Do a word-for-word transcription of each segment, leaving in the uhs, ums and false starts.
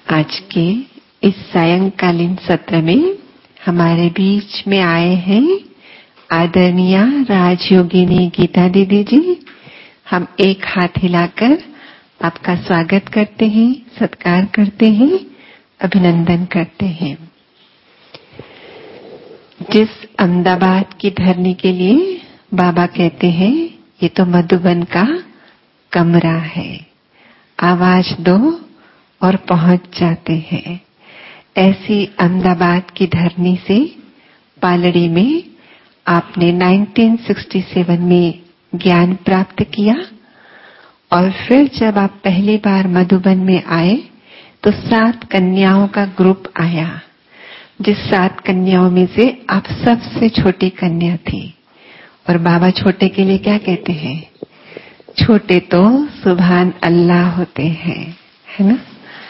आज के इस सायंकालीन सत्र में हमारे बीच में आए हैं आदरणीय राजयोगिनी गीता दीदी जी। हम एक हाथ हिलाकर आपका स्वागत करते हैं, सत्कार करते हैं, अभिनंदन करते हैं। जिस अहमदाबाद की धरनी के लिए बाबा कहते हैं ये तो मधुबन का कमरा है, आवाज दो और पहुंच जाते हैं। ऐसी अहमदाबाद की धरनी से पालड़ी में आपने उन्नीस सौ सरसठ में ज्ञान प्राप्त किया और फिर जब आप पहली बार मधुबन में आए तो सात कन्याओं का ग्रुप आया, जिस सात कन्याओं में से आप सबसे छोटी कन्या थी। और बाबा छोटे के लिए क्या कहते हैं? छोटे तो सुभान अल्लाह होते हैं, है ना।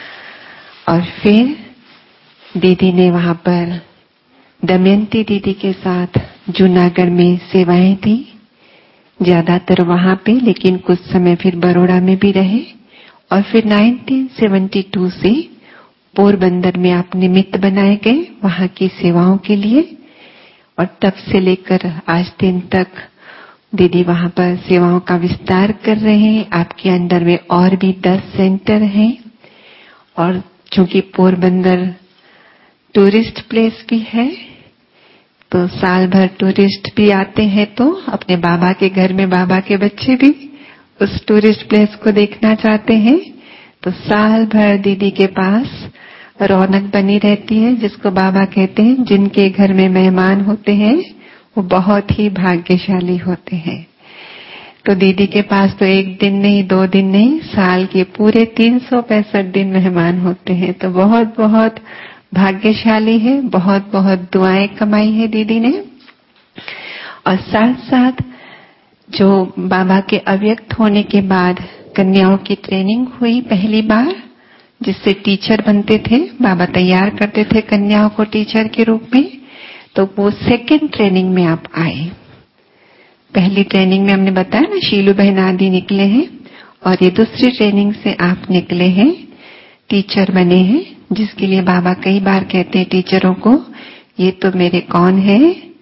और फिर दीदी ने वहां पर दमयंती दीदी के साथ जूनागढ़ में सेवाएं दी, ज्यादातर वहां पे, लेकिन कुछ समय फिर बड़ौदा में भी रहे। और फिर उन्नीस सौ बहत्तर से पोरबंदर में आप निमित्त बनाए गए वहां की सेवाओं के लिए। और तब से लेकर आज दिन तक दीदी वहां पर सेवाओं का विस्तार कर रहे हैं। आपके अंडर में और भी दस सेंटर हैं। और चूंकि पोरबंदर टूरिस्ट प्लेस भी है तो साल भर टूरिस्ट भी आते हैं, तो अपने बाबा के घर में बाबा के बच्चे भी उस टूरिस्ट प्लेस को देखना चाहते हैं। तो साल भर दीदी के पास रौनक बनी रहती है, जिसको बाबा कहते हैं जिनके घर में मेहमान होते हैं वो बहुत ही भाग्यशाली होते हैं। तो दीदी के पास तो एक दिन नहीं, दो दिन नहीं, साल के पूरे तीन सौ पैंसठ दिन मेहमान होते हैं। तो बहुत बहुत भाग्यशाली है, बहुत बहुत दुआएं कमाई है दीदी ने। और साथ साथ जो बाबा के अव्यक्त होने के बाद कन्याओं की ट्रेनिंग हुई पहली बार, जिससे टीचर बनते थे, बाबा तैयार करते थे कन्याओं को टीचर के रूप में। तो वो सेकेंड ट्रेनिंग में आप आए। पहली ट्रेनिंग में हमने बताया ना शीलू बहन आदि निकले हैं, और ये दूसरी ट्रेनिंग से आप निकले हैं, टीचर बने हैं, जिसके लिए बाबा कई बार कहते हैं टीचरों को, ये तो मेरे कौन है?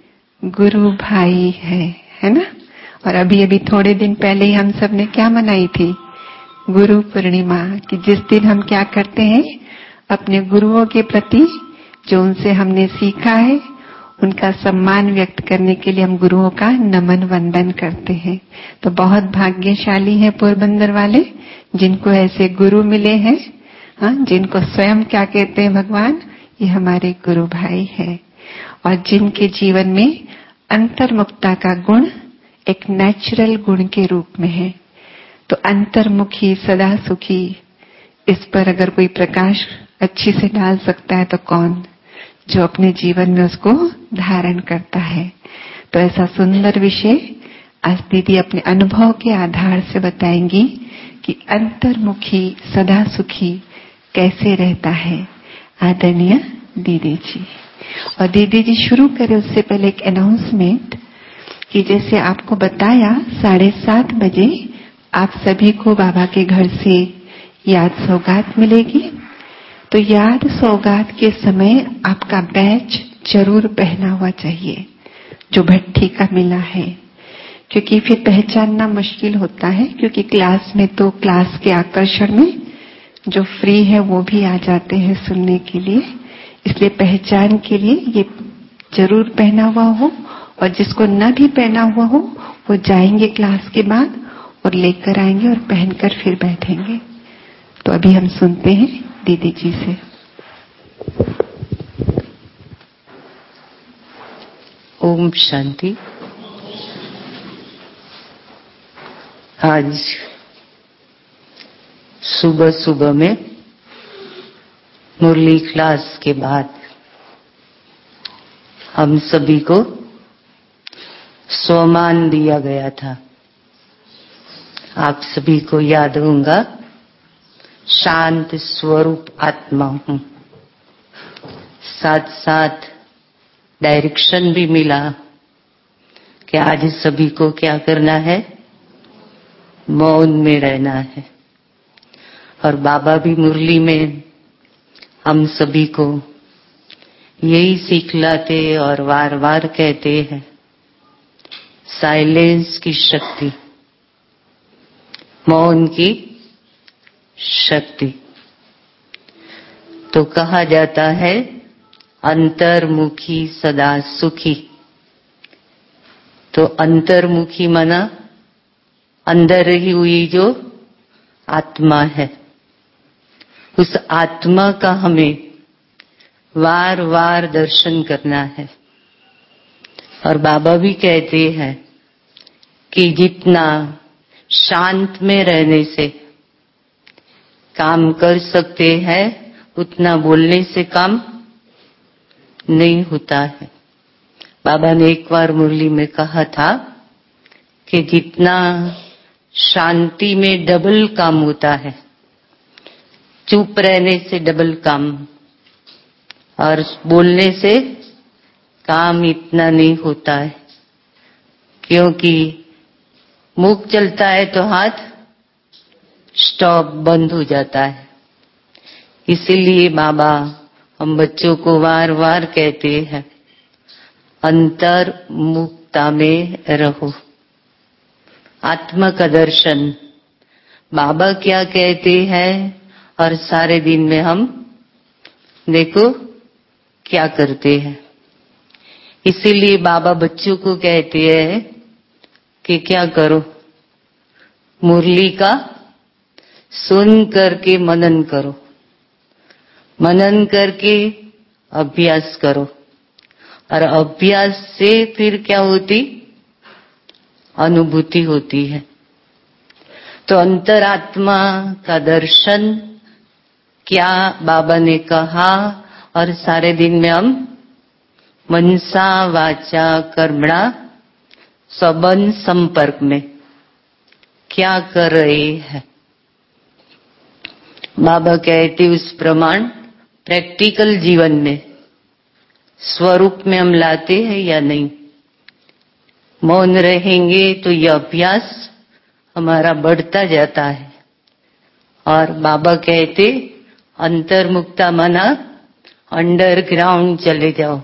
गुरु भाई है, है ना। और अभी अभी थोड़े दिन पहले ही हम सब ने क्या मनाई थी? गुरु पूर्णिमा। कि जिस दिन हम क्या करते हैं, अपने गुरुओं के प्रति जो उनसे हमने सीखा है उनका सम्मान व्यक्त करने के लिए हम गुरुओं का नमन वंदन करते हैं। तो बहुत भाग्यशाली है पोरबंदर वाले जिनको ऐसे गुरु मिले हैं, हाँ, जिनको स्वयं क्या कहते हैं भगवान, ये हमारे गुरु भाई है। और जिनके जीवन में अंतर्मुखता का गुण एक नेचुरल गुण के रूप में है। तो अंतर्मुखी सदा सुखी, इस पर अगर कोई प्रकाश अच्छी से डाल सकता है तो कौन? जो अपने जीवन में उसको धारण करता है। तो ऐसा सुंदर विषय आज दीदी अपने अनुभव के आधार से बताएंगी कि अंतर्मुखी सदा सुखी कैसे रहता है आदरणीय दीदी जी। और दीदी जी शुरू करें उससे पहले एक अनाउंसमेंट कि जैसे आपको बताया साढ़े सात बजे आप सभी को बाबा के घर से याद सौगात मिलेगी। तो याद सौगात के समय आपका बैच जरूर पहना हुआ चाहिए जो भट्टी का मिला है, क्योंकि फिर पहचानना मुश्किल होता है। क्योंकि क्लास में तो क्लास के आकर्षण में जो फ्री है वो भी आ जाते हैं सुनने के लिए, इसलिए पहचान के लिए ये जरूर पहना हुआ हो। और जिसको न भी पहना हुआ हो वो जाएंगे क्लास के बाद और लेकर आएंगे और पहनकर फिर बैठेंगे। तो अभी हम सुनते हैं दीदी जी से। ओम शांति। आज सुबह सुबह में मुरली क्लास के बाद हम सभी को स्वमान दिया गया था। आप सभी को याद होगा, शांत स्वरूप आत्मा हूं। साथ साथ डायरेक्शन भी मिला कि आज सभी को क्या करना है, मौन में रहना है। और बाबा भी मुरली में हम सभी को यही सिखलाते और बार बार कहते हैं, साइलेंस की शक्ति, मौन की शक्ति। तो कहा जाता है अंतर्मुखी सदा सुखी। तो अंतर्मुखी माना अंदर रही हुई जो आत्मा है, उस आत्मा का हमें वार वार दर्शन करना है। और बाबा भी कहते हैं कि जितना शांत में रहने से काम कर सकते हैं, उतना बोलने से काम नहीं होता है। बाबा ने एक बार मुरली में कहा था कि जितना शांति में डबल काम होता है, चुप रहने से डबल काम, और बोलने से काम इतना नहीं होता है। क्योंकि मुख चलता है तो हाथ स्टॉप बंद हो जाता है। इसीलिए बाबा हम बच्चों को बार बार कहते हैं, अंतर्मुखता में रहो, आत्मा का दर्शन। बाबा क्या कहते हैं और सारे दिन में हम देखो क्या करते हैं। इसीलिए बाबा बच्चों को कहते हैं कि क्या करो, मुरली का सुन करके मनन करो, मनन करके अभ्यास करो, और अभ्यास से फिर क्या होती, अनुभूति होती है। तो अंतरात्मा का दर्शन क्या बाबा ने कहा, और सारे दिन में हम मनसा वाचा कर्मणा सबन संपर्क में क्या कर रहे हैं। बाबा कहते उस प्रमाण प्रैक्टिकल जीवन में स्वरूप में हम लाते हैं या नहीं। मौन रहेंगे तो यह अभ्यास हमारा बढ़ता जाता है। और बाबा कहते अंतर्मुक्ता माना अंडरग्राउंड चले जाओ।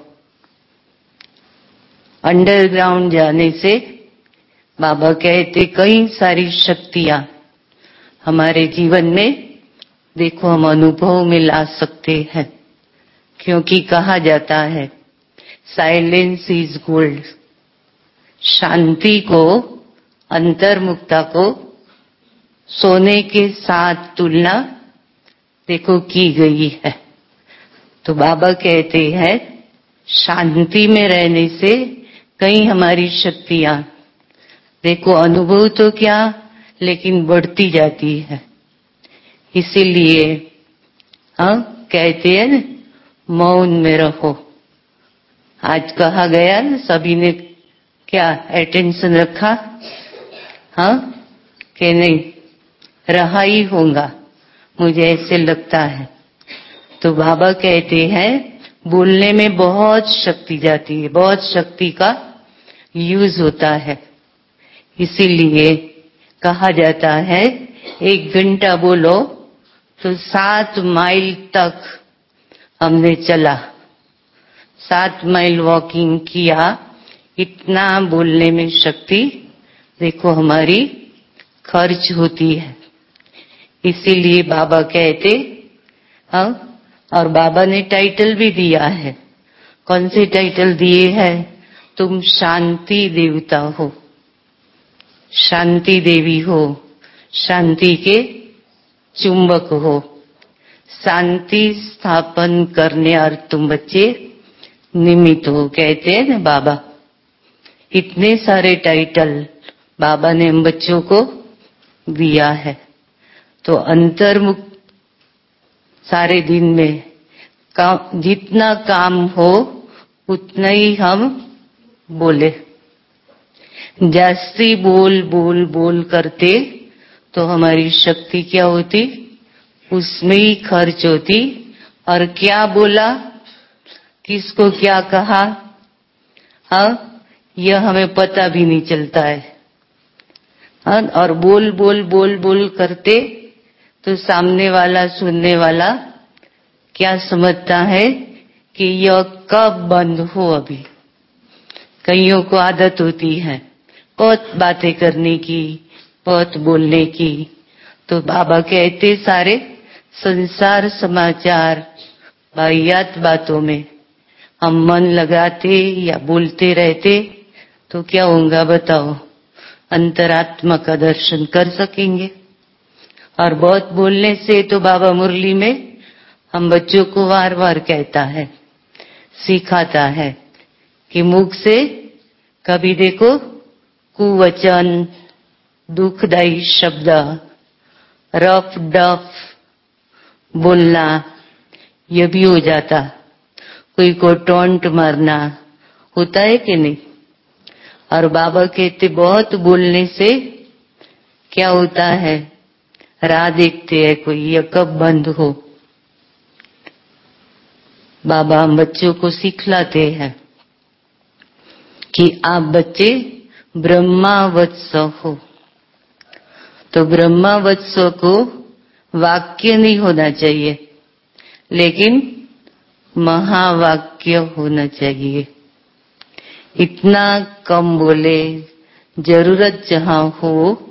अंडरग्राउंड जाने से बाबा कहते कई सारी शक्तियां हमारे जीवन में देखो हम अनुभव में ला सकते हैं। क्योंकि कहा जाता है साइलेंस इज गोल्ड। शांति को, अंतर्मुक्ता को सोने के साथ तुलना देखो की गई है। तो बाबा कहते हैं शांति में रहने से कई हमारी शक्तियां देखो अनुभव तो क्या, लेकिन बढ़ती जाती है। इसीलिए हाँ कहते हैं मौन में रहो। आज कहा गया सभी ने क्या अटेंशन रखा, हाँ कि नहीं, रहा ही होगा, मुझे ऐसे लगता है। तो बाबा कहते हैं बोलने में बहुत शक्ति जाती है, बहुत शक्ति का यूज होता है। इसीलिए कहा जाता है एक घंटा बोलो तो सात माइल तक हमने चला, सात माइल वॉकिंग किया। इतना बोलने में शक्ति देखो हमारी खर्च होती है। इसीलिए बाबा कहते हाँ, और बाबा ने टाइटल भी दिया है। कौन से टाइटल दिए हैं? तुम शांति देवता हो, शांति देवी हो, शांति के चुंबक हो, शांति स्थापन करने और तुम बच्चे निमित्त हो, कहते हैं ना बाबा। इतने सारे टाइटल बाबा ने हम बच्चों को दिया है। तो अंतर्मुख सारे दिन में काम, जितना काम हो उतना ही हम बोले। जास्ती बोल बोल बोल करते तो हमारी शक्ति क्या होती, उसमें ही खर्च होती। और क्या बोला, किसको क्या कहा, हाँ यह हमें पता भी नहीं चलता है। हाँ, और बोल बोल बोल बोल करते तो सामने वाला, सुनने वाला क्या समझता है कि यह कब बंद हो। अभी कईयों को आदत होती है बहुत बातें करने की, बहुत बोलने की। तो बाबा कहते सारे संसार समाचार वाहियात बातों में हम मन लगाते या बोलते रहते तो क्या होगा बताओ। अंतरात्मा का दर्शन कर सकेंगे। और बहुत बोलने से तो बाबा मुरली में हम बच्चों को बार बार कहता है, सिखाता है कि मुख से कभी देखो कुवचन, दुखदायी शब्द, रफ डफ बोलना ये भी हो जाता। कोई को टोंट मारना होता है कि नहीं। और बाबा कहते बहुत बोलने से क्या होता है, राह देखते हैं कोई ये कब बंद हो। बाबा हम बच्चों को सिखलाते हैं कि आप बच्चे ब्रह्मावत्स हो। तो ब्रह्मावत्स को वाक्य नहीं होना चाहिए लेकिन महावाक्य होना चाहिए। इतना कम बोले, जरूरत जहां हो,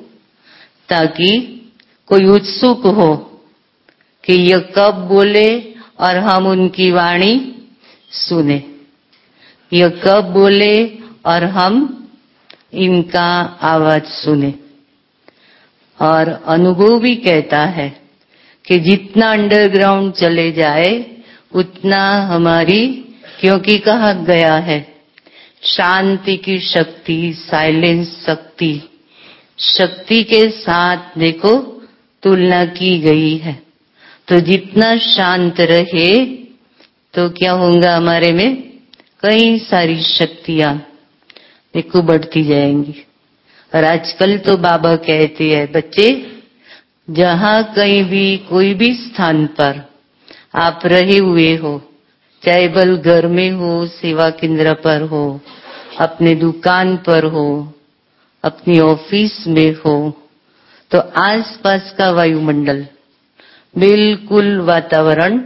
ताकि कोई उत्सुक हो कि यह कब बोले और हम उनकी वाणी सुने। यह कब बोले और हम इनका आवाज सुने। और अनुभव भी कहता है कि जितना अंडरग्राउंड चले जाए उतना हमारी, क्योंकि कहा गया है शांति की शक्ति, साइलेंस शक्ति, शक्ति के साथ देखो तुलना की गई है। तो जितना शांत रहे तो क्या होगा, हमारे में कई सारी शक्तियां देखो बढ़ती जाएंगी। और आजकल तो बाबा कहते हैं बच्चे जहां कहीं भी कोई भी स्थान पर आप रहे हुए हो, चाहे बल घर में हो, सेवा केंद्र पर हो, अपने दुकान पर हो, अपनी ऑफिस में हो, तो आसपास का वायुमंडल बिल्कुल वातावरण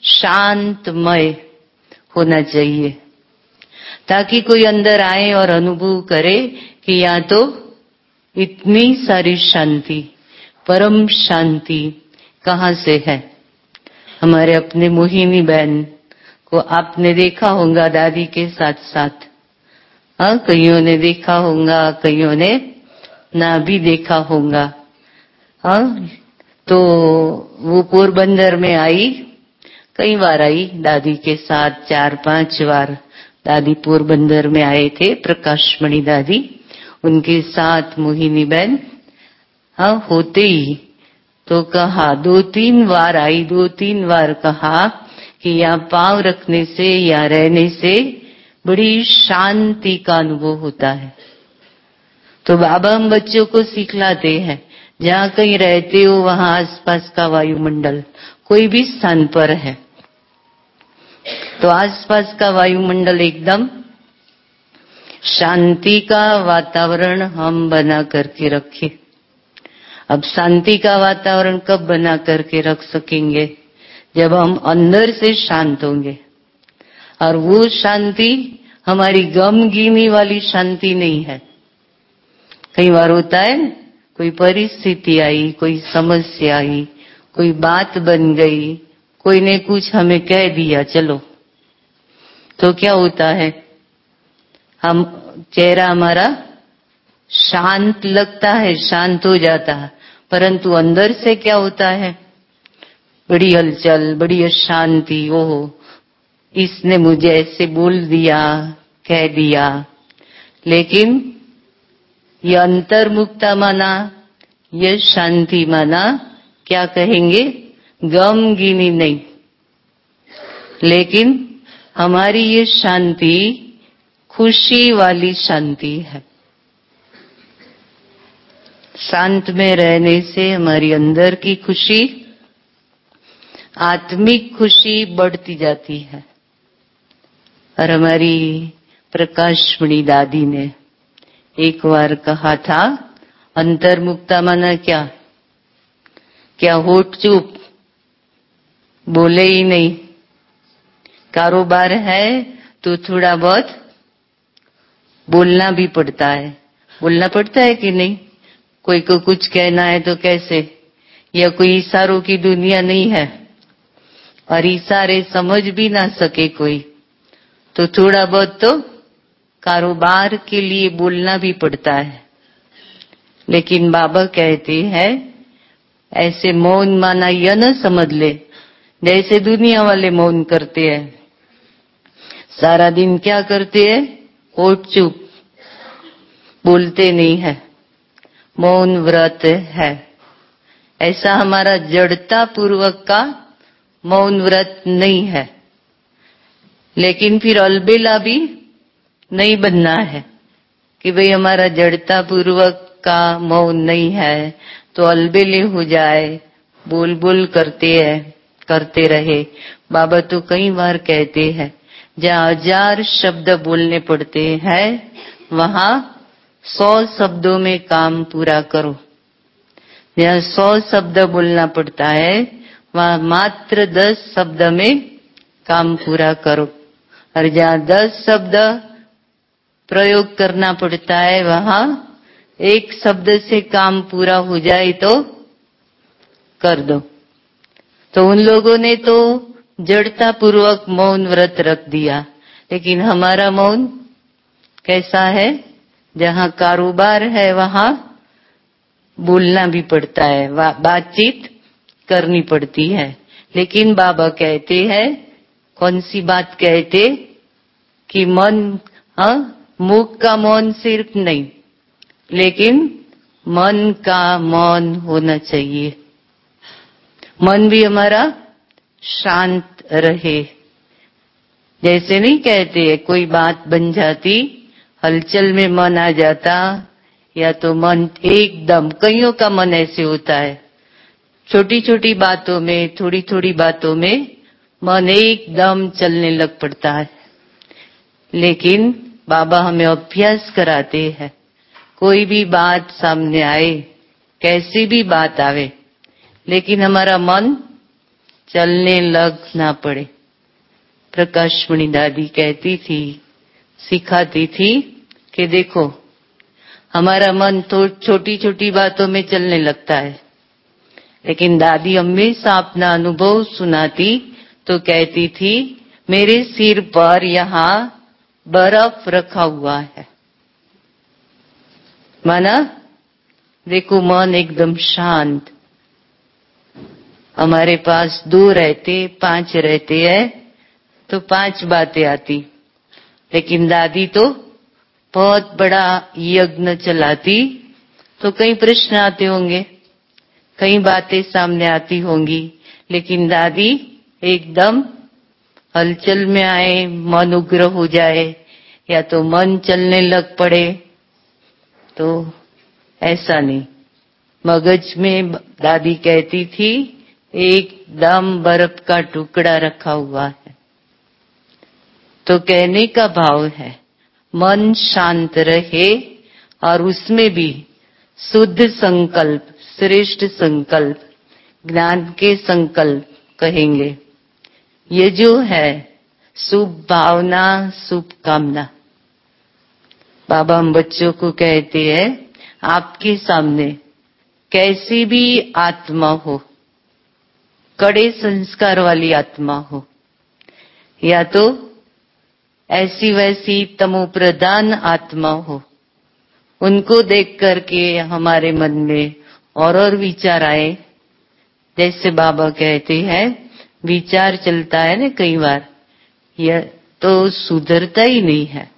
शांतमय होना चाहिए, ताकि कोई अंदर आए और अनुभव करे कि यहाँ तो इतनी सारी शांति, परम शांति कहाँ से है। हमारे अपने मोहिनी बहन को आपने देखा होगा दादी के साथ साथ। हाँ, कईयों ने देखा होगा, कईयों ने ना भी देखा होगा। हाँ, तो वो पोरबंदर में आई, कई बार आई दादी के साथ, चार पांच बार दादी पोरबंदर में आए थे, प्रकाशमणि दादी उनके साथ मोहिनी बहन। हाँ, होते ही तो कहा, दो तीन बार आई, दो तीन बार कहा कि यहाँ पांव रखने से, यहाँ रहने से बड़ी शांति का अनुभव होता है। तो बाबा हम बच्चों को सिखलाते हैं जहाँ कहीं रहते हो वहां आसपास का वायुमंडल, कोई भी स्थान पर है तो आसपास का वायुमंडल एकदम शांति का वातावरण हम बना करके रखें। अब शांति का वातावरण कब बना करके रख सकेंगे, जब हम अंदर से शांत होंगे। और वो शांति हमारी गमगीनी वाली शांति नहीं है। कई बार होता है कोई परिस्थिति आई, कोई समस्या आई, कोई बात बन गई, कोई ने कुछ हमें कह दिया, चलो तो क्या होता है, हम चेहरा हमारा शांत लगता है, शांत हो जाता है, परंतु अंदर से क्या होता है, बड़ी हलचल, बड़ी अशांति। ओहो, इसने मुझे ऐसे बोल दिया, कह दिया। लेकिन ये अंतर्मुक्ता माना, ये शांति माना, क्या कहेंगे, गमगीनी नहीं, लेकिन हमारी ये शांति खुशी वाली शांति है। शांत में रहने से हमारी अंदर की खुशी, आत्मिक खुशी बढ़ती जाती है। और हमारी प्रकाशमणि दादी ने एक बार कहा था, अंतर्मुक्ता माना क्या, क्या होठ चुप, बोले ही नहीं, कारोबार है तो थोड़ा बहुत बोलना भी पड़ता है। बोलना पड़ता है कि नहीं? कोई को कुछ कहना है तो कैसे? या कोई इशारों की दुनिया नहीं है और इशारे समझ भी ना सके कोई, तो थोड़ा बहुत तो कारोबार के लिए बोलना भी पड़ता है। लेकिन बाबा कहते हैं ऐसे मौन माना यह न समझ ले जैसे दुनिया वाले मौन करते हैं। सारा दिन क्या करते हैं? होठ चुप, बोलते नहीं है, मौन व्रत है। ऐसा हमारा जड़ता पूर्वक का मौन व्रत नहीं है। लेकिन फिर अलबेला भी नहीं बनना है कि भाई हमारा जड़ता पूर्वक का मौन नहीं है तो अलबेले हो जाए, बोल बोल करते हैं, करते रहे। बाबा तो कई बार कहते हैं जहाँ हजार शब्द बोलने पड़ते हैं वहां सौ शब्दों में काम पूरा करो। जहाँ सौ शब्द बोलना पड़ता है वहां मात्र दस शब्द में काम पूरा करो, और जहाँ दस शब्द प्रयोग करना पड़ता है वहां एक शब्द से काम पूरा हो जाए तो कर दो। तो उन लोगों ने तो जड़ता पूर्वक मौन व्रत रख दिया, लेकिन हमारा मौन कैसा है? जहां कारोबार है वहां बोलना भी पड़ता है, बातचीत करनी पड़ती है। लेकिन बाबा कहते हैं, कौन सी बात कहते? कि मन, हाँ, मुख का मौन सिर्फ नहीं, लेकिन मन का मौन होना चाहिए। मन भी हमारा शांत रहे। जैसे नहीं कहते कोई बात बन जाती, हलचल में मन आ जाता, या तो मन एकदम, कईयों का मन ऐसे होता है, छोटी छोटी बातों में, थोड़ी थोड़ी बातों में मन एकदम चलने लग पड़ता है। लेकिन बाबा हमें अभ्यास कराते हैं, कोई भी बात सामने आए, कैसी भी बात आवे, लेकिन हमारा मन चलने लग ना पड़े। प्रकाशमणि दादी कहती थी, सिखाती थी कि देखो हमारा मन तो छोटी छोटी बातों में चलने लगता है, लेकिन दादी हमेशा अपना अनुभव सुनाती तो कहती थी मेरे सिर पर यहाँ बर्फ रखा हुआ है। माना देखो मन एकदम शांत। हमारे पास दो रहते, पांच रहते हैं तो पांच बातें आती, लेकिन दादी तो बहुत बड़ा यज्ञ चलाती तो कई प्रश्न आते होंगे, कई बातें सामने आती होंगी, लेकिन दादी एकदम हलचल में आए, मन उग्र हो जाए या तो मन चलने लग पड़े, तो ऐसा नहीं। मगज में दादी कहती थी एकदम बर्फ का टुकड़ा रखा हुआ है। तो कहने का भाव है मन शांत रहे और उसमें भी शुद्ध संकल्प, श्रेष्ठ संकल्प, ज्ञान के संकल्प कहेंगे। ये जो है शुभ भावना, शुभ कामना। बाबा हम बच्चों को कहते हैं आपके सामने कैसी भी आत्मा हो, कड़े संस्कार वाली आत्मा हो, या तो ऐसी वैसी तमोप्रधान आत्मा हो, उनको देख करके हमारे मन में और और विचार आए। जैसे बाबा कहते हैं विचार चलता है ना कई बार, यह तो सुधरता ही नहीं है।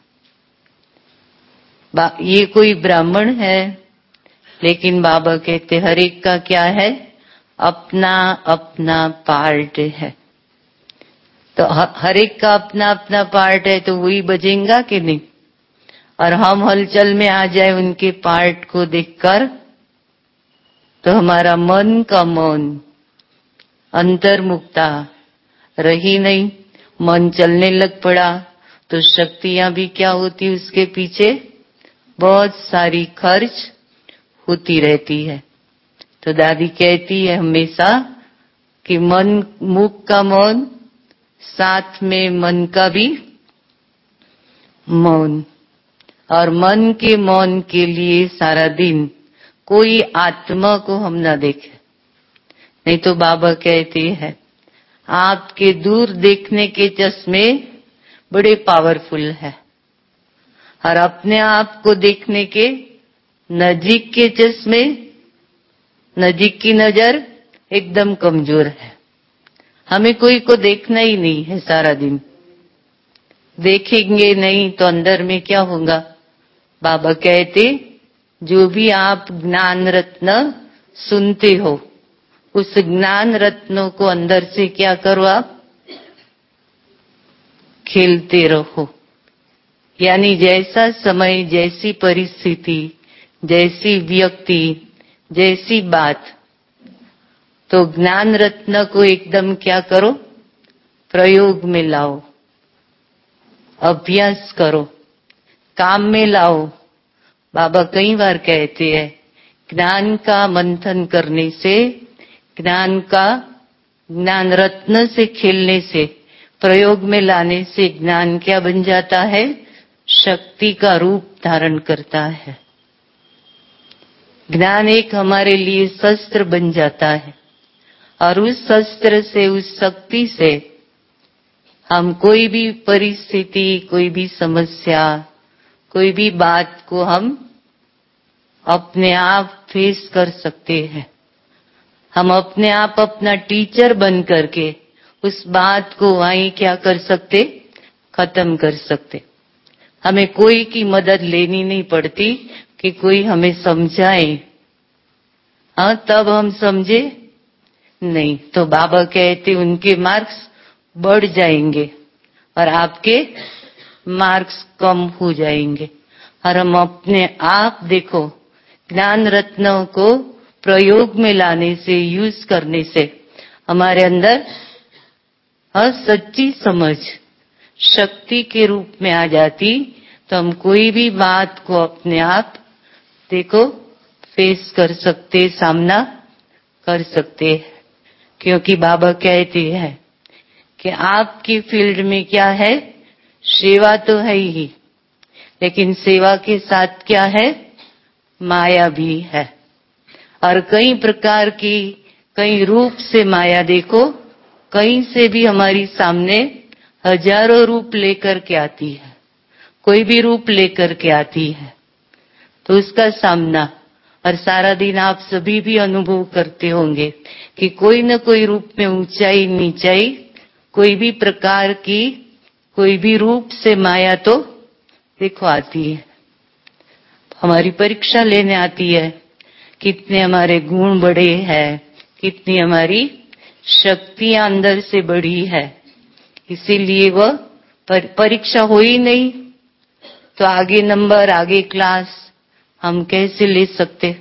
ये कोई ब्राह्मण है, लेकिन बाबा कहते हर एक का क्या है, अपना अपना पार्ट है। तो हर एक का अपना अपना पार्ट है तो वही बजेगा कि नहीं? और हम हलचल में आ जाए उनके पार्ट को देखकर तो हमारा मन का मौन, अंतर्मुखता रही नहीं, मन चलने लग पड़ा तो शक्तियां भी क्या होती उसके पीछे बहुत सारी खर्च होती रहती है। तो दादी कहती है हमेशा कि मन, मुख का मौन साथ में मन का भी मौन। और मन के मौन के लिए सारा दिन कोई आत्मा को हम ना देखें। नहीं तो बाबा कहते हैं आपके दूर देखने के चश्मे बड़े पावरफुल है और अपने आप को देखने के नजीक के चश्मे, नजीक की नजर एकदम कमजोर है। हमें कोई को देखना ही नहीं है सारा दिन। देखेंगे नहीं तो अंदर में क्या होगा? बाबा कहते जो भी आप ज्ञान रत्न सुनते हो उस ज्ञान रत्नों को अंदर से क्या करो? आप खेलते रहो। यानी जैसा समय, जैसी परिस्थिति, जैसी व्यक्ति, जैसी बात, तो ज्ञान रत्न को एकदम क्या करो? प्रयोग में लाओ, अभ्यास करो, काम में लाओ। बाबा कई बार कहते हैं ज्ञान का मंथन करने से, ज्ञान का ज्ञान रत्न से खेलने से, प्रयोग में लाने से ज्ञान क्या बन जाता है? शक्ति का रूप धारण करता है। ज्ञान एक हमारे लिए शस्त्र बन जाता है और उस शस्त्र से, उस शक्ति से हम कोई भी परिस्थिति, कोई भी समस्या, कोई भी बात को हम अपने आप फेस कर सकते हैं। हम अपने आप अपना टीचर बन करके उस बात को वहीं क्या कर सकते? खत्म कर सकते। हमें कोई की मदद लेनी नहीं पड़ती कि कोई हमें समझाए। हाँ, तब हम समझे नहीं तो बाबा कहते उनके मार्क्स बढ़ जाएंगे और आपके मार्क्स कम हो जाएंगे। और हम अपने आप देखो ज्ञान रत्नों को प्रयोग में लाने से, यूज करने से हमारे अंदर हाँ सच्ची समझ शक्ति के रूप में आ जाती, तो हम कोई भी बात को अपने आप देखो फेस कर सकते, सामना कर सकते। क्योंकि बाबा कहते हैं कि आपकी फील्ड में क्या है? सेवा तो है ही, लेकिन सेवा के साथ क्या है? माया भी है। और कई प्रकार की, कई रूप से माया देखो, कहीं से भी हमारी सामने हजारों रूप लेकर के आती है, कोई भी रूप लेकर के आती है। तो उसका सामना, और सारा दिन आप सभी भी अनुभव करते होंगे कि कोई न कोई रूप में ऊंचाई नीचाई, कोई भी प्रकार की, कोई भी रूप से माया तो देखो आती है, हमारी परीक्षा लेने आती है। कितने हमारे गुण बढ़े हैं, कितनी हमारी शक्तियां अंदर से बढ़ी है। इसीलिए वह परीक्षा हो ही नहीं तो आगे नंबर, आगे क्लास हम कैसे ले सकते?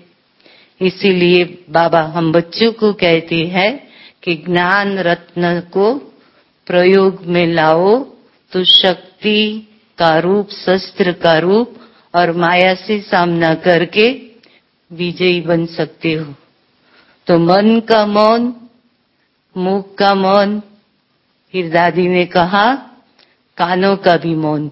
इसीलिए बाबा हम बच्चों को कहते हैं कि ज्ञान रत्न को प्रयोग में लाओ तो शक्ति का रूप, शस्त्र का रूप और माया से सामना करके विजयी बन सकते हो। तो मन का मौन, मुख का मौन, फिर दादी ने कहा कानों का भी मौन।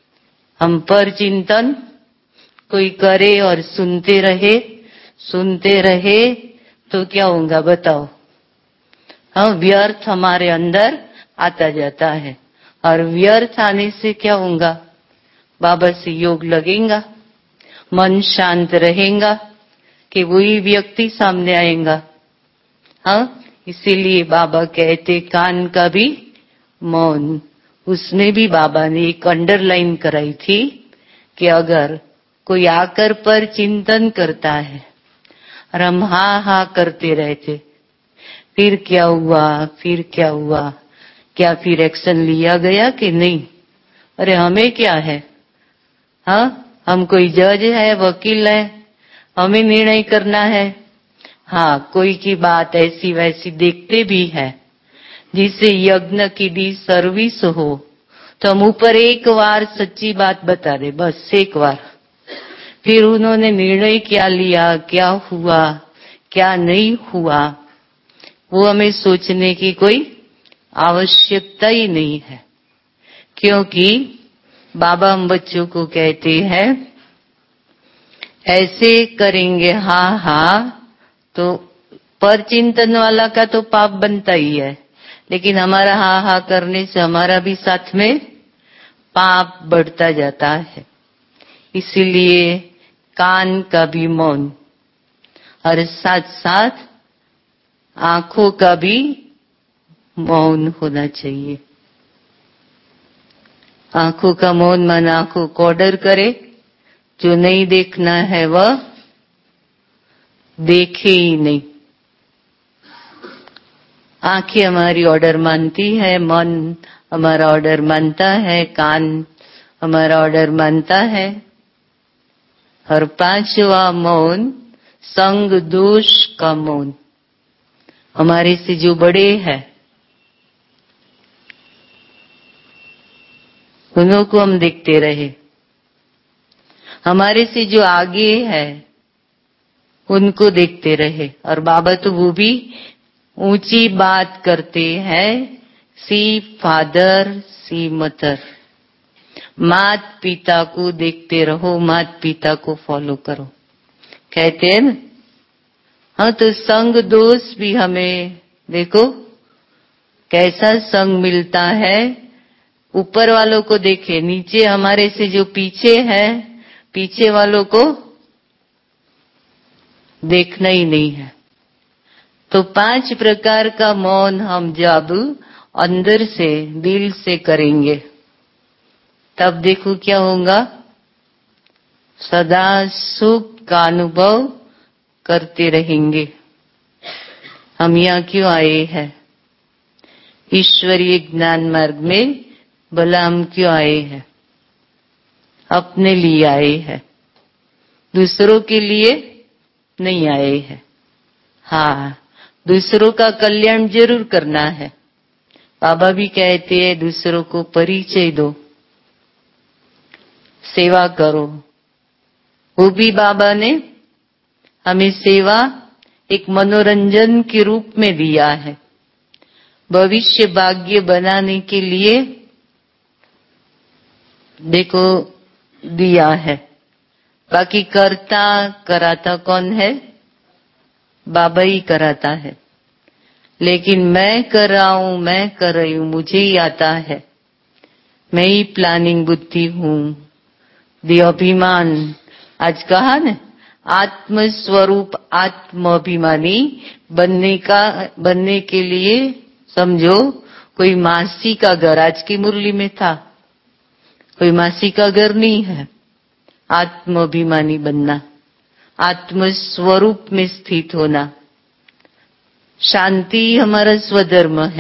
हम पर चिंतन कोई करे और सुनते रहे, सुनते रहे तो क्या होगा बताओ? हाँ, व्यर्थ हमारे अंदर आता जाता है और व्यर्थ आने से क्या होगा? बाबा से योग लगेगा, मन शांत रहेगा कि वही व्यक्ति सामने आएगा। हाँ, इसीलिए बाबा कहते कान का भी मौन। उसमें भी बाबा ने एक अंडरलाइन कराई थी कि अगर कोई आकर पर चिंतन करता है और हम हाँ हाँ करते रहते, फिर क्या हुआ, फिर क्या हुआ, क्या फिर एक्शन लिया गया कि नहीं? अरे हमें क्या है? हाँ, हम कोई जज है, वकील है, हमें निर्णय करना है। हाँ, कोई की बात ऐसी वैसी देखते भी है जिसे यज्ञ की दी सर्विस हो तो हम ऊपर एक बार सच्ची बात बता दे, बस एक बार, फिर उन्होंने निर्णय क्या लिया, क्या हुआ, क्या नहीं हुआ, वो हमें सोचने की कोई आवश्यकता ही नहीं है, क्योंकि बाबा हम बच्चों को कहते हैं ऐसे करेंगे हा हा तो पर चिंतन वाला का तो पाप बनता ही है, लेकिन हमारा हा हा करने से हमारा भी साथ में पाप बढ़ता जाता है। इसीलिए कान का भी मौन और साथ साथ आंखों का भी मौन होना चाहिए। आंखों का मौन मन आंखों को ऑर्डर करे, जो नहीं देखना है वह देखे ही नहीं। आंखें हमारी ऑर्डर मानती है, मन हमारा ऑर्डर मानता है, कान हमारा ऑर्डर मानता है। और पांचवा मौन संग दोष का मौन, हमारे से जो बड़े हैं उन्हों को हम देखते रहे, हमारे से जो आगे है उनको देखते रहे। और बाबा तो वो भी ऊंची बात करते हैं, सी फादर सी मदर, मात पिता को देखते रहो, मात पिता को फॉलो करो, कहते हैं ना। हाँ, तो संग दोष भी हमें देखो कैसा संग मिलता है। ऊपर वालों को देखे, नीचे हमारे से जो पीछे है, पीछे वालों को देखना ही नहीं है। तो पांच प्रकार का मौन हम जब अंदर से दिल से करेंगे तब देखो क्या होगा, सदा सुख का अनुभव करते रहेंगे। हम यहाँ क्यों आए हैं? ईश्वरीय ज्ञान मार्ग में भला हम क्यों आए हैं? अपने लिए आए हैं, दूसरों के लिए नहीं आए हैं। हाँ, दूसरों का कल्याण जरूर करना है। बाबा भी कहते हैं दूसरों को परिचय दो, सेवा करो। वो भी बाबा ने हमें सेवा एक मनोरंजन के रूप में दिया है, भविष्य भाग्य बनाने के लिए देखो दिया है। बाकी करता कराता कौन है? बाबा ही कराता है। लेकिन मैं कर रहा हूं, मैं कर रही हूं, मुझे ही आता है, मैं ही प्लानिंग बुद्धि हूं। दी अभिमान, आज कहा न, आत्म स्वरूप आत्माभिमानी बनने का बनने के लिए समझो कोई मासी का घर, आज की मुरली में था, कोई मासी का घर नहीं है। आत्माभिमानी बनना, आत्म स्वरूप में स्थित होना। शांति हमारा स्वधर्म है,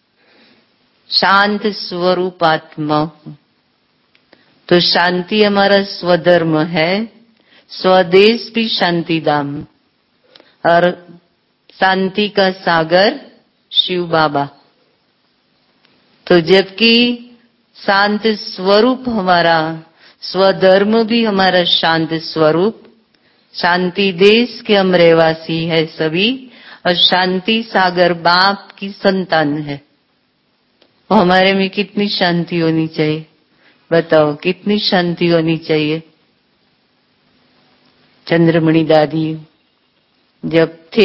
शांत स्वरूप आत्मा हूं, तो शांति हमारा स्वधर्म है। स्वदेश भी शांति धाम, और शांति का सागर शिव बाबा। तो जबकि शांत स्वरूप हमारा स्वधर्म भी हमारा शांत स्वरूप, शांति देश के हम रहवासी है सभी, और शांति सागर बाप की संतान है। वो हमारे में कितनी शांति होनी चाहिए, बताओ कितनी शांति होनी चाहिए। चंद्रमणि दादी जब थे,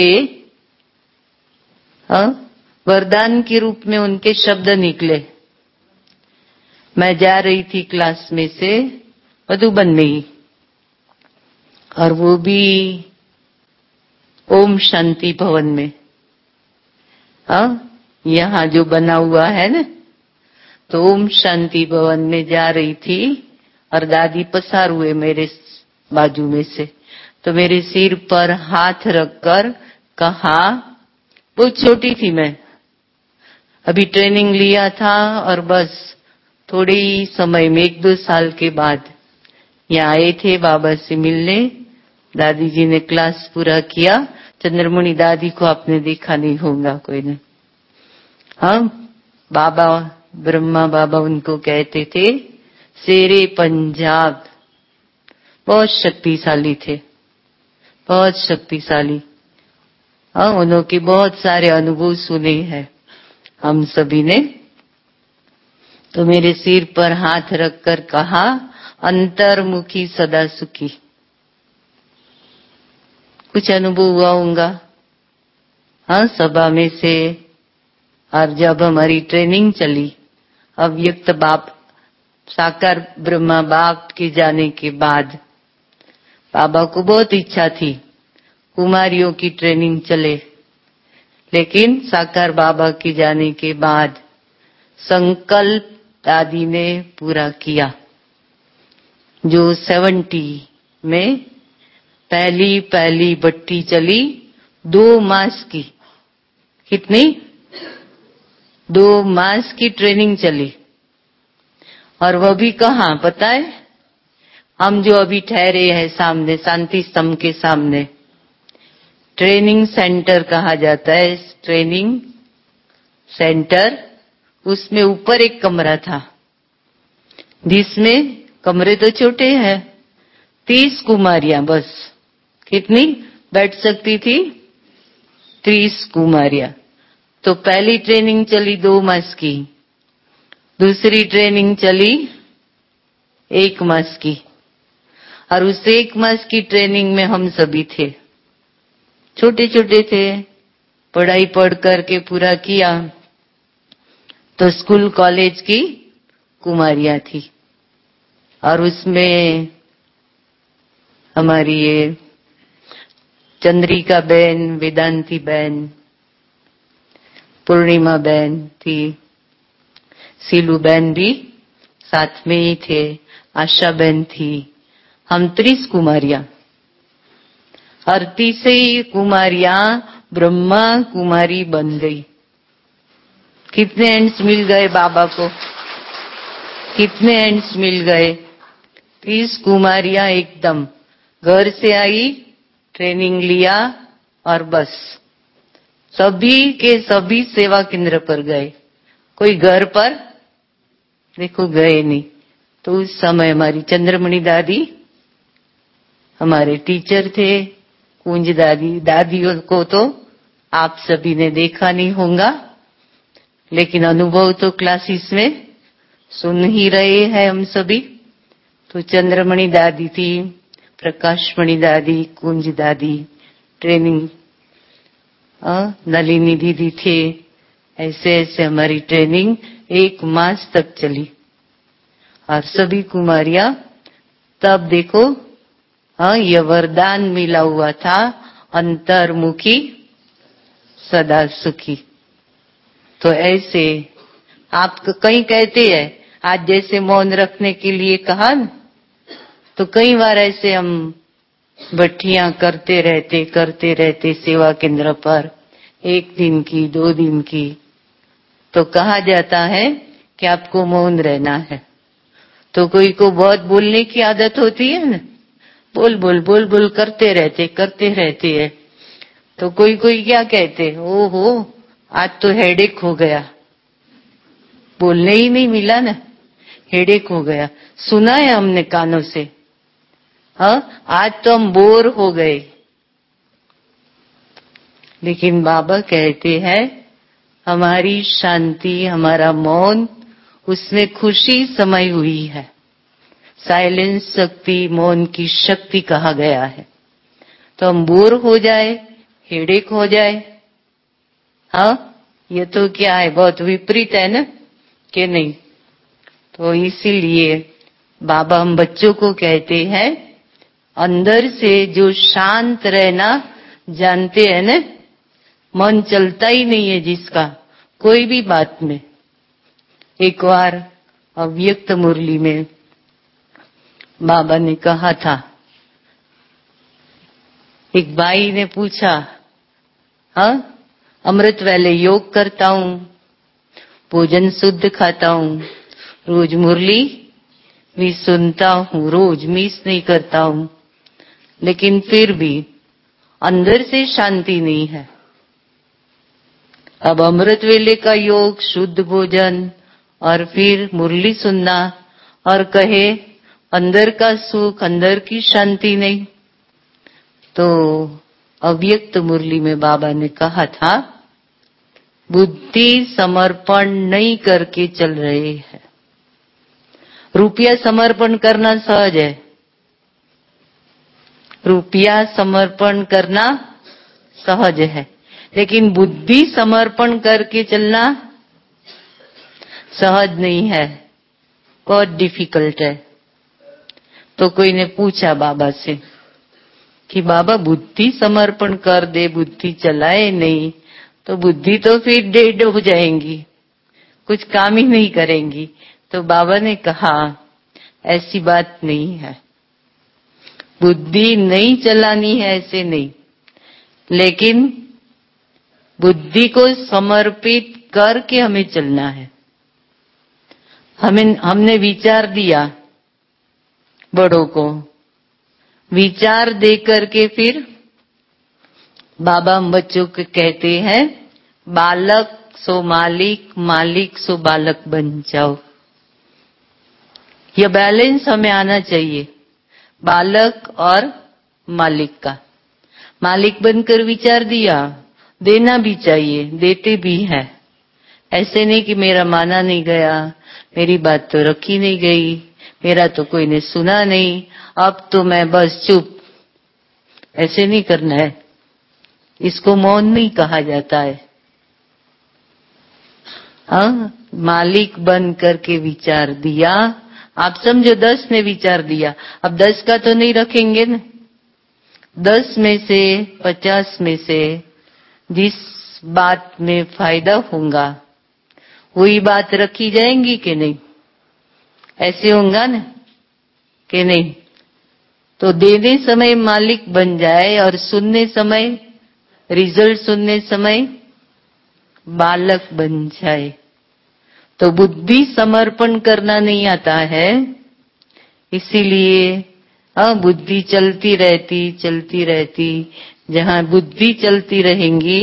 हाँ, वरदान के रूप में उनके शब्द निकले। मैं जा रही थी क्लास में से मधुबन में ही, और वो भी ओम शांति भवन में, हाँ, यहाँ जो बना हुआ है ना, तो ओम शांति भवन में जा रही थी और दादी पसार हुए मेरे बाजू में से, तो मेरे सिर पर हाथ रखकर कहा, बहुत छोटी थी मैं, अभी ट्रेनिंग लिया था और बस थोड़े ही समय में, एक दो साल के बाद यहाँ आए थे बाबा से मिलने। दादी जी ने क्लास पूरा किया। चंद्रमणि दादी को आपने देखा नहीं होगा कोई ने। हम बाबा ब्रह्मा बाबा उनको कहते थे, शेरे पंजाब, बहुत शक्तिशाली थे, बहुत शक्तिशाली। हाँ, उन्होंने बहुत सारे अनुभव सुने हैं, हम सभी ने। तो मेरे सिर पर हाथ रखकर कहा, अंतर्मुखी सदा सुखी। कुछ अनुभव हुआ होगा हाँ सभा में से। और जब हमारी ट्रेनिंग चली अव्यक्त बाप साकार ब्रह्मा बाप के जाने के बाद, बाबा को बहुत इच्छा थी कुमारियों की ट्रेनिंग चले, लेकिन साकार बाबा के जाने के बाद संकल्प दादी ने पूरा किया। जो सेवेंटी में पहली पहली बट्टी चली, दो मास की। कितनी? दो मास की ट्रेनिंग चली। और वह भी कहाँ पता है? हम जो अभी ठहरे हैं सामने शांति स्तंभ के सामने, ट्रेनिंग सेंटर कहा जाता है। ट्रेनिंग सेंटर, उसमें ऊपर एक कमरा था जिसमें, कमरे तो छोटे हैं, तीस कुमारियां बस। कितनी बैठ सकती थी? तीस कुमारियां। तो पहली ट्रेनिंग चली दो मास की, दूसरी ट्रेनिंग चली एक मास की, और उस एक मास की ट्रेनिंग में हम सभी थे, छोटे छोटे थे, पढ़ाई पढ़ करके पूरा किया। तो स्कूल कॉलेज की कुमारियां थी, और उसमें हमारी ये चंद्रिका बहन, वेदांती बहन, पूर्णिमा बहन थी, सीलू बहन भी साथ में ही थे, आशा बहन थी। हम तीस कुमारियां, और तीसरी कुमारियां ब्रह्मा कुमारी बन गई। कितने एंड्स मिल गए बाबा को? कितने एंड्स मिल गए? तीस कुमारियां एकदम घर से आई, ट्रेनिंग लिया, और बस सभी के सभी सेवा केंद्र पर गए। कोई घर पर देखो गए नहीं। तो उस समय हमारी चंद्रमणि दादी हमारे टीचर थे, कुंज दादी। दादियों को तो आप सभी ने देखा नहीं होगा, लेकिन अनुभव तो क्लासेस में सुन ही रहे हैं हम सभी। तो चंद्रमणि दादी थी, प्रकाशमणि दादी, कुंज दादी, ट्रेनिंग नलिनी दीदी थे। ऐसे ऐसे हमारी ट्रेनिंग एक मास तक चली, और सभी कुमारियां तब देखो हाँ यह वरदान मिला हुआ था, अंतर्मुखी सदा सुखी। तो ऐसे आप कहीं कहते हैं, आज जैसे मौन रखने के लिए कहा न, तो कई बार ऐसे हम भट्टियां करते रहते करते रहते सेवा केंद्र पर, एक दिन की दो दिन की। तो कहा जाता है कि आपको मौन रहना है। तो कोई को बहुत बोलने की आदत होती है ना, बोल बोल बोल बोल करते रहते करते रहते हैं। तो कोई कोई क्या कहते, ओहो आज तो हेडेक हो गया, बोलने ही नहीं मिला ना, हेडेक हो गया। सुना है हमने कानों से, हाँ आज तो हम बोर हो गए। लेकिन बाबा कहते हैं हमारी शांति, हमारा मौन, उसमें खुशी समाई हुई है। साइलेंस शक्ति, मौन की शक्ति कहा गया है। तो हम बोर हो जाए, हेडेक हो जाए, हाँ ये तो क्या है, बहुत विपरीत है ना, कि नहीं? तो इसीलिए बाबा हम बच्चों को कहते हैं, अंदर से जो शांत रहना जानते हैं ना, मन चलता ही नहीं है जिसका कोई भी बात में। एक बार अव्यक्त मुरली में बाबा ने कहा था, एक भाई ने पूछा, हाँ अमृत वेले योग करता हूँ, भोजन शुद्ध खाता हूँ, रोज मुरली भी सुनता हूँ, रोज मिस नहीं करता हूँ, लेकिन फिर भी अंदर से शांति नहीं है। अब अमृत वेले का योग, शुद्ध भोजन और फिर मुरली सुनना, और कहे अंदर का सुख, अंदर की शांति नहीं। तो अव्यक्त मुरली में बाबा ने कहा था, बुद्धि समर्पण नहीं करके चल रहे हैं। रुपया समर्पण करना सहज है, रुपया समर्पण करना सहज है, लेकिन बुद्धि समर्पण करके चलना सहज नहीं है, बहुत डिफिकल्ट है। तो कोई ने पूछा बाबा से कि बाबा बुद्धि समर्पण कर दे, बुद्धि चलाए नहीं तो बुद्धि तो फिर डेड हो जाएंगी, कुछ काम ही नहीं करेंगी। तो बाबा ने कहा ऐसी बात नहीं है, बुद्धि नहीं चलानी है ऐसे नहीं, लेकिन बुद्धि को समर्पित करके हमें चलना है। हमें हमने विचार दिया, बड़ों को विचार दे करके फिर बाबा हम बच्चों को कहते हैं बालक सो मालिक, मालिक सो बालक बन जाओ। यह बैलेंस हमें आना चाहिए, बालक और मालिक का। मालिक बनकर विचार दिया, देना भी चाहिए, देते भी है। ऐसे नहीं कि मेरा माना नहीं गया, मेरी बात तो रखी नहीं गई, मेरा तो कोई ने सुना नहीं, अब तो मैं बस चुप। ऐसे नहीं करना है, इसको मौन नहीं कहा जाता है। हाँ, मालिक बन करके विचार दिया। आप समझो दस ने विचार दिया, अब दस का तो नहीं रखेंगे ना। दस में से, पचास में से जिस बात में फायदा होगा वही बात रखी जाएंगी कि नहीं? ऐसे होगा ना कि नहीं? तो देने समय मालिक बन जाए और सुनने समय, रिजल्ट सुनने समय बालक बन जाए। तो बुद्धि समर्पण करना नहीं आता है, इसीलिए हाँ बुद्धि चलती रहती चलती रहती। जहां बुद्धि चलती रहेंगी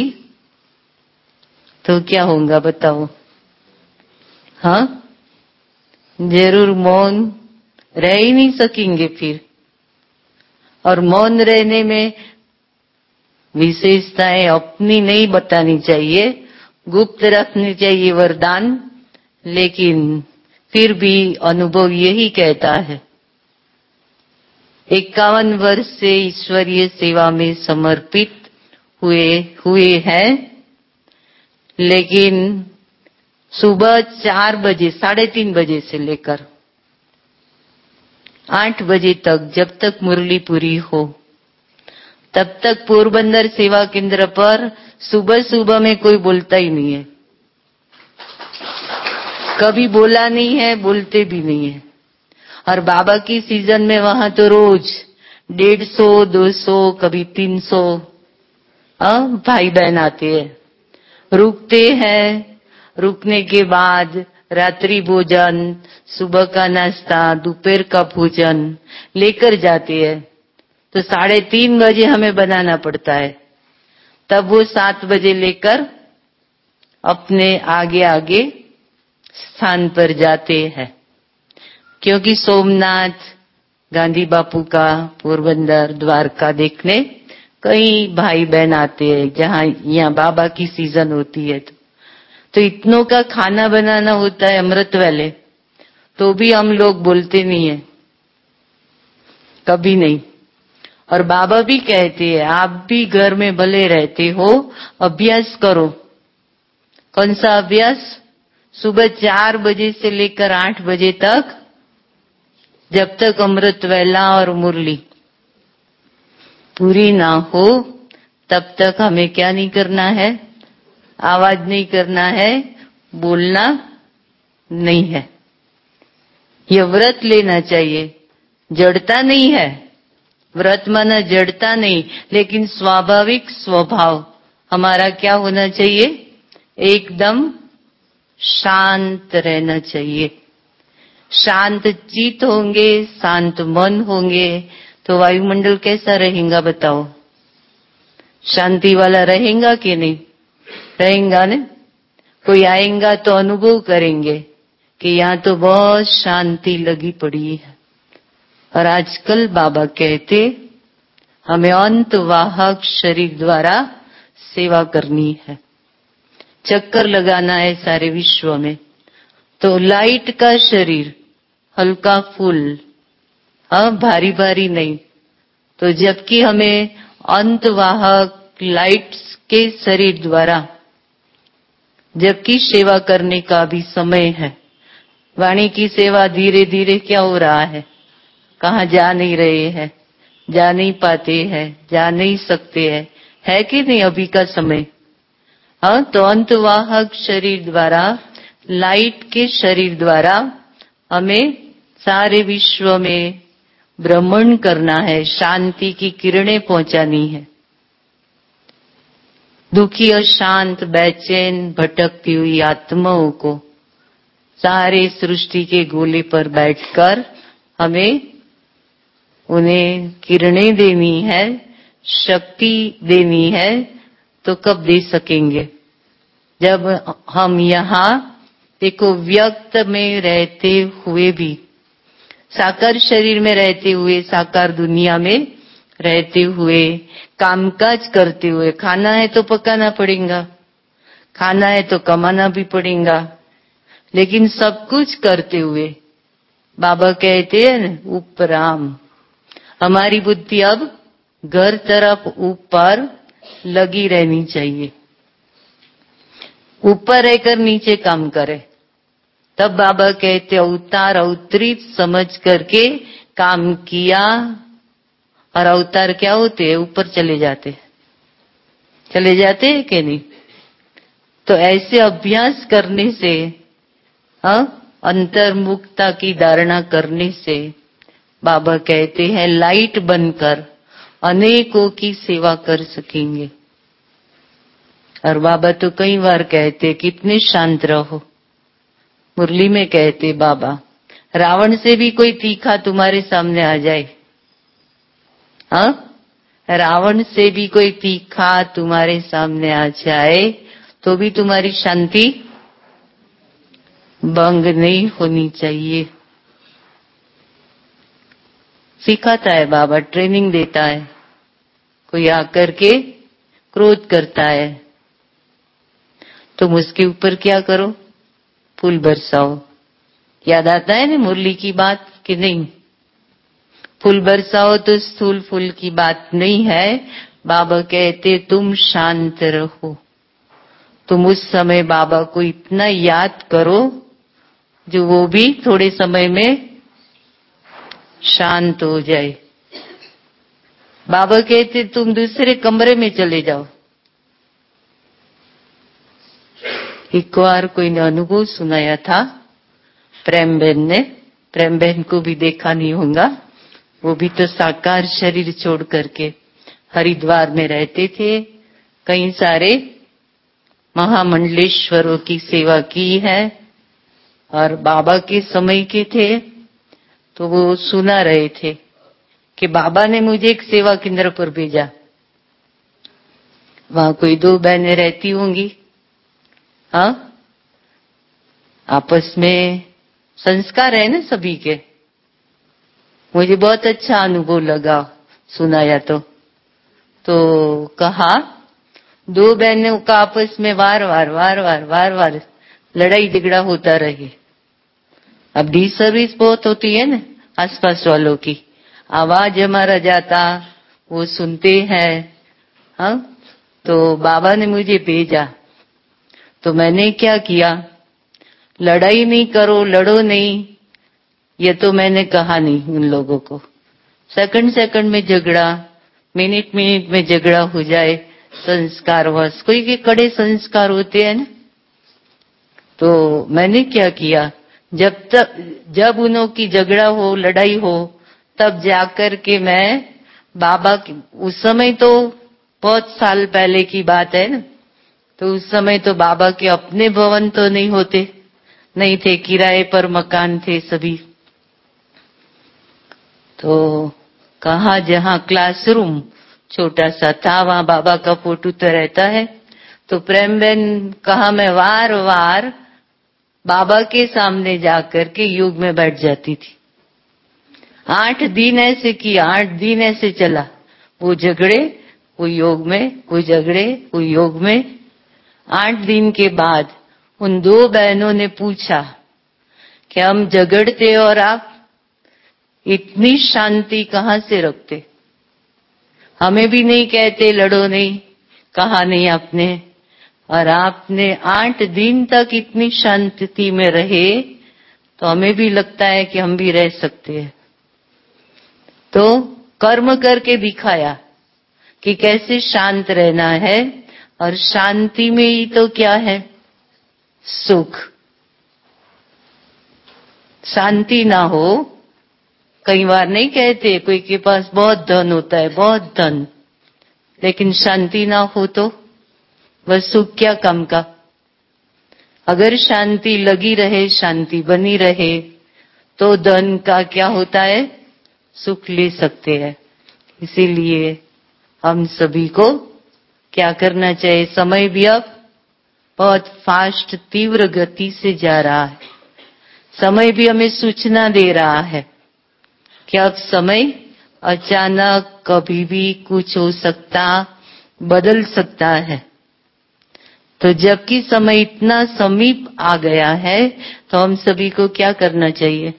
तो क्या होगा बताओ? हाँ, जरूर मौन रह ही नहीं सकेंगे फिर। और मौन रहने में विशेषताएं अपनी नहीं बतानी चाहिए, गुप्त रखनी चाहिए वरदान। लेकिन फिर भी अनुभव यही कहता है, इक्यावन वर्ष से ईश्वरीय सेवा में समर्पित हुए हुए हैं, लेकिन सुबह चार बजे, साढ़े तीन बजे से लेकर आठ बजे तक, जब तक मुरली पूरी हो तब तक पोरबंदर सेवा केंद्र पर सुबह सुबह में कोई बोलता ही नहीं है। कभी बोला नहीं है, बोलते भी नहीं है। और बाबा की सीजन में वहां तो रोज डेढ़ सौ, दो सौ, कभी तीन सौ भाई बहन आते हैं, रुकते हैं। रुकने के बाद रात्रि भोजन, सुबह का नाश्ता, दोपहर का भोजन लेकर जाते हैं। तो साढ़े तीन बजे हमें बनाना पड़ता है, तब वो सात बजे लेकर अपने आगे आगे स्थान पर जाते हैं। क्योंकि सोमनाथ, गांधी बापू का पोरबंदर, द्वारका देखने कई भाई बहन आते हैं, जहां यहाँ बाबा की सीजन होती है। तो, तो इतनों का खाना बनाना होता है अमृत वाले, तो भी हम लोग बोलते नहीं है, कभी नहीं। और बाबा भी कहते हैं आप भी घर में भले रहते हो, अभ्यास करो। कौन सा अभ्यास? सुबह चार बजे से लेकर आठ बजे तक, जब तक अमृत वेला और मुरली पूरी ना हो तब तक हमें क्या नहीं करना है? आवाज नहीं करना है, बोलना नहीं है। यह व्रत लेना चाहिए, जड़ता नहीं है। व्रत माना जड़ता नहीं, लेकिन स्वाभाविक स्वभाव हमारा क्या होना चाहिए? एकदम शांत रहना चाहिए। शांत चित्त होंगे, शांत मन होंगे तो वायुमंडल कैसा रहेगा बताओ? शांति वाला रहेगा कि नहीं रहेगा? ने कोई आएगा तो अनुभव करेंगे कि यहाँ तो बहुत शांति लगी पड़ी है। और आजकल बाबा कहते हमें अंतवाहक शरीर द्वारा सेवा करनी है। चक्कर लगाना है सारे विश्व में। तो लाइट का शरीर हल्का फुल, हाँ भारी भारी नहीं। तो जबकि हमें अंतवाहक लाइट्स के शरीर द्वारा जबकि सेवा करने का भी समय है। वाणी की सेवा धीरे धीरे क्या हो रहा है, कहाँ जा नहीं रहे हैं, जा नहीं पाते हैं, जा नहीं सकते हैं, है कि नहीं अभी का समय। हाँ, तो अंतवाहक शरीर द्वारा, लाइट के शरीर द्वारा हमें सारे विश्व में भ्रमण करना है, शांति की किरणें पहुंचानी है। दुखी, अशांत, बेचैन, भटकती हुई आत्माओं को सारे सृष्टि के गोले पर बैठकर हमें उन्हें किरणें देनी है, शक्ति देनी है। तो कब दे सकेंगे, जब हम यहाँ देखो व्यक्त में रहते हुए भी, साकार शरीर में रहते हुए, साकार दुनिया में रहते हुए, कामकाज करते हुए, खाना है तो पकाना पड़ेगा, खाना है तो कमाना भी पड़ेगा, लेकिन सब कुछ करते हुए बाबा कहते हैं उपराम, हमारी बुद्धि अब घर तरफ ऊपर लगी रहनी चाहिए। ऊपर रहकर नीचे काम करे, तब बाबा कहते अवतार अवतरित समझ करके काम किया। और अवतार क्या होते हैं, ऊपर चले जाते चले जाते हैं कि नहीं। तो ऐसे अभ्यास करने से, हाँ, अंतर्मुखता की धारणा करने से बाबा कहते हैं लाइट बनकर अनेकों की सेवा कर सकेंगे। और बाबा तो कई बार कहते कितने शांत रहो। मुरली में कहते बाबा, रावण से भी कोई तीखा तुम्हारे सामने आ जाए, हाँ, रावण से भी कोई तीखा तुम्हारे सामने आ जाए तो भी तुम्हारी शांति भंग नहीं होनी चाहिए। सिखाता है बाबा, ट्रेनिंग देता है। कोई आकर के क्रोध करता है, तुम उसके ऊपर क्या करो, फूल बरसाओ। याद आता है ना मुरली की बात कि नहीं। फूल बरसाओ तो स्थूल फूल की बात नहीं है। बाबा कहते तुम शांत रहो, तुम उस समय बाबा को इतना याद करो जो वो भी थोड़े समय में शांत हो जाए। बाबा कहते तुम दूसरे कमरे में चले जाओ। एक बार कोई ने अनुभव सुनाया था, प्रेम बहन ने, प्रेम बहन को भी देखा नहीं होगा, वो भी तो साकार शरीर छोड़ करके हरिद्वार में रहते थे, कई सारे महामंडलेश्वरों की सेवा की है और बाबा के समय के थे। तो वो सुना रहे थे कि बाबा ने मुझे एक सेवा केंद्र पर भेजा, वहां कोई दो बहनें रहती होंगी, हाँ, आपस में संस्कार है ना सभी के। मुझे बहुत अच्छा अनुभव लगा सुनाया तो तो कहा दो बहनों का आपस में वार वार वार वार वार वार लड़ाई झगड़ा होता रहे। अब डी सर्विस बहुत होती है ना आसपास वालों की, आवाज हमारा जाता, वो सुनते हैं, हाँ। तो बाबा ने मुझे भेजा, तो मैंने क्या किया, लड़ाई नहीं करो, लड़ो नहीं, ये तो मैंने कहा नहीं उन लोगों को। सेकंड सेकंड में झगड़ा, मिनट मिनट में झगड़ा हो जाए, संस्कार वश, कोई के कड़े संस्कार होते हैं ना। तो मैंने क्या किया, जब तक जब उन्हों की झगड़ा हो, लड़ाई हो, तब जाकर के मैं बाबा की, उस समय तो बहुत साल पहले की बात है ना, तो उस समय तो बाबा के अपने भवन तो नहीं होते, नहीं थे, किराए पर मकान थे सभी। तो कहा जहां क्लासरूम छोटा सा था वहां बाबा का फोटो तो रहता है। तो प्रेम बहन कहा मैं वार वार बाबा के सामने जाकर के योग में बैठ जाती थी। आठ दिन ऐसे किया, आठ दिन ऐसे चला, वो झगड़े वो योग में, वो झगड़े वो योग में। आठ दिन के बाद उन दो बहनों ने पूछा कि हम झगड़ते और आप इतनी शांति कहाँ से रखते? हमें भी नहीं कहते लड़ो नहीं, कहा नहीं आपने, और आपने आठ दिन तक इतनी शांति में रहे, तो हमें भी लगता है कि हम भी रह सकते हैं। तो कर्म करके दिखाया कि कैसे शांत रहना है, और शांति में ही तो क्या है? सुख। शांति ना हो, कई बार नहीं कहते कोई के पास बहुत धन होता है, बहुत धन, लेकिन शांति ना हो तो वह सुख क्या काम का? अगर शांति लगी रहे, शांति बनी रहे, तो धन का क्या होता है? सुख ले सकते हैं। इसीलिए हम सभी को क्या करना चाहिए? समय भी अब बहुत फास्ट, तीव्र गति से जा रहा है। समय भी हमें सूचना दे रहा है कि अब समय अचानक कभी भी कुछ हो सकता, बदल सकता है। तो जबकि समय इतना समीप आ गया है, तो हम सभी को क्या करना चाहिए?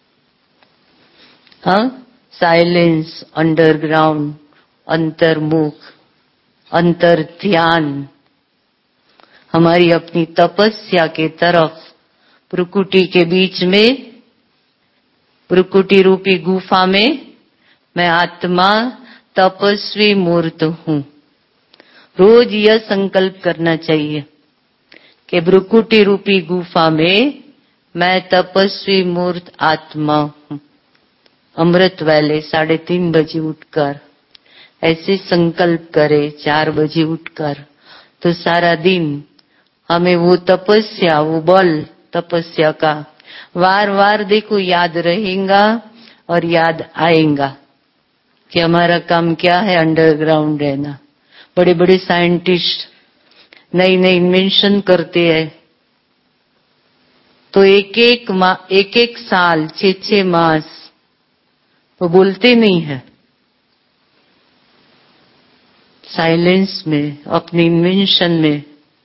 हाँ, साइलेंस, अंडरग्राउंड, अंतर्मुख, अंतर ध्यान, हमारी अपनी तपस्या के तरफ, प्रकृति के बीच में, प्रकृति रूपी गुफा में मैं आत्मा तपस्वी मूर्त हूं। रोज यह संकल्प करना चाहिए कि प्रकृति रूपी गुफा में मैं तपस्वी मूर्त आत्मा हूं। अमृत वाले साढ़े तीन बजे उठकर ऐसे संकल्प करे, चार बजे उठकर, तो सारा दिन हमें वो तपस्या, वो बल तपस्या का वार वार देखो याद रहेगा और याद आएगा कि हमारा काम क्या है? अंडरग्राउंड रहना। बड़े बड़े साइंटिस्ट नई नई इन्वेंशन करते हैं, तो एक एक मा, एक एक साल, छह छह मास वो बोलते नहीं है, साइलेंस में, अपनी इन्वेंशन में।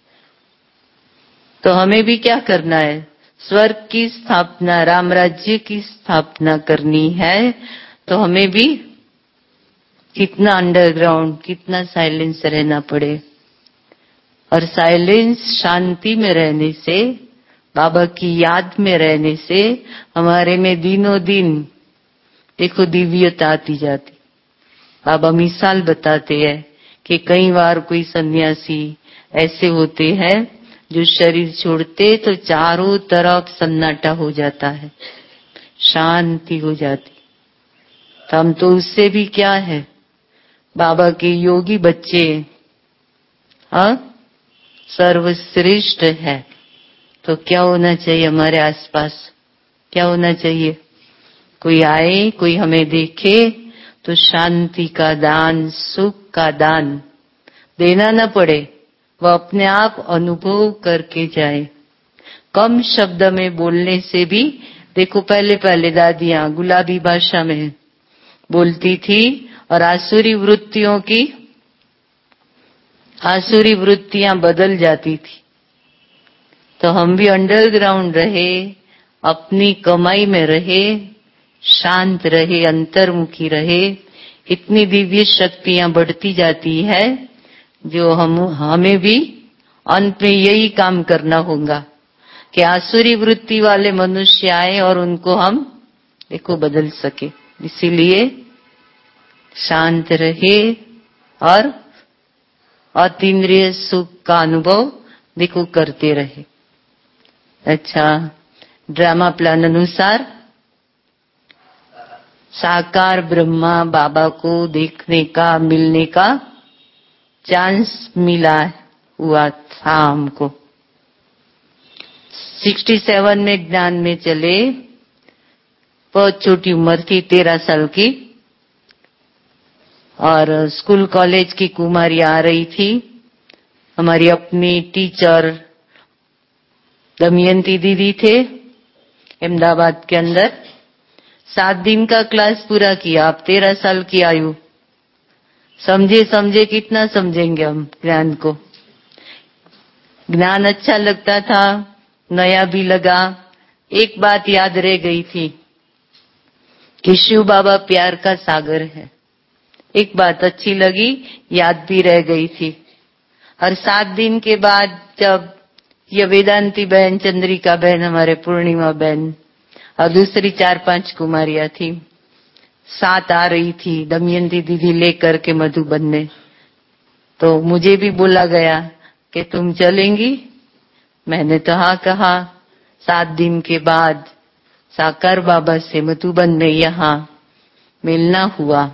तो हमें भी क्या करना है? स्वर्ग की स्थापना, राम राज्य की स्थापना करनी है, तो हमें भी कितना अंडरग्राउंड, कितना साइलेंस रहना पड़े। और साइलेंस, शांति में रहने से, बाबा की याद में रहने से हमारे में दिनों दिन देखो दिव्यता आती जाती। बाबा मिसाल बताते हैं कि कई बार कोई सन्यासी ऐसे होते हैं जो शरीर छोड़ते तो चारों तरफ सन्नाटा हो जाता है, शांति हो जाती। तो हम तो उससे भी क्या है? बाबा के योगी बच्चे, हाँ, सर्वश्रेष्ठ है। तो क्या होना चाहिए हमारे आसपास? क्या होना चाहिए? कोई आए, कोई हमें देखे तो शांति का दान, सुख का दान देना न पड़े, वह अपने आप अनुभव करके जाए। कम शब्द में बोलने से भी देखो, पहले पहले दादियां गुलाबी भाषा में बोलती थी और आसुरी वृत्तियों की आसुरी वृत्तियां बदल जाती थी। तो हम भी अंडरग्राउंड रहे, अपनी कमाई में रहे, शांत रहे, अंतर्मुखी रहे, इतनी दिव्य शक्तियां बढ़ती जाती है जो हम हमें भी अंत में यही काम करना होगा कि आसुरी वृत्ति वाले मनुष्य आए और उनको हम देखो बदल सके। इसीलिए शांत रहे और अतीन्द्रिय सुख का अनुभव देखो करते रहे। अच्छा, ड्रामा प्लान अनुसार साकार ब्रह्मा बाबा को देखने का, मिलने का चांस मिला हुआ था हमको। सड़सठ में ज्ञान में चले, बहुत छोटी उम्र थी, तेरह साल की, और स्कूल कॉलेज की कुमारी आ रही थी। हमारी अपनी टीचर दमयंती दीदी थे अहमदाबाद के अंदर। सात दिन का क्लास पूरा किया। आप तेरह साल की आयु, समझे समझे कितना समझेंगे हम ज्ञान को। ज्ञान अच्छा लगता था, नया भी लगा। एक बात याद रह गई थी कि शिव बाबा प्यार का सागर है। एक बात अच्छी लगी, याद भी रह गई थी। और सात दिन के बाद जब ये वेदांती बहन, चंद्रिका बहन, हमारे पूर्णिमा बहन और दूसरी चार पांच कुमारियां थी, साथ आ रही थी दमयंती दीदी लेकर के मधुबन में, तो मुझे भी बोला गया कि तुम चलेंगी। मैंने तो हाँ कहा। सात दिन के बाद साकार बाबा से मधुबन में यहाँ मिलना हुआ।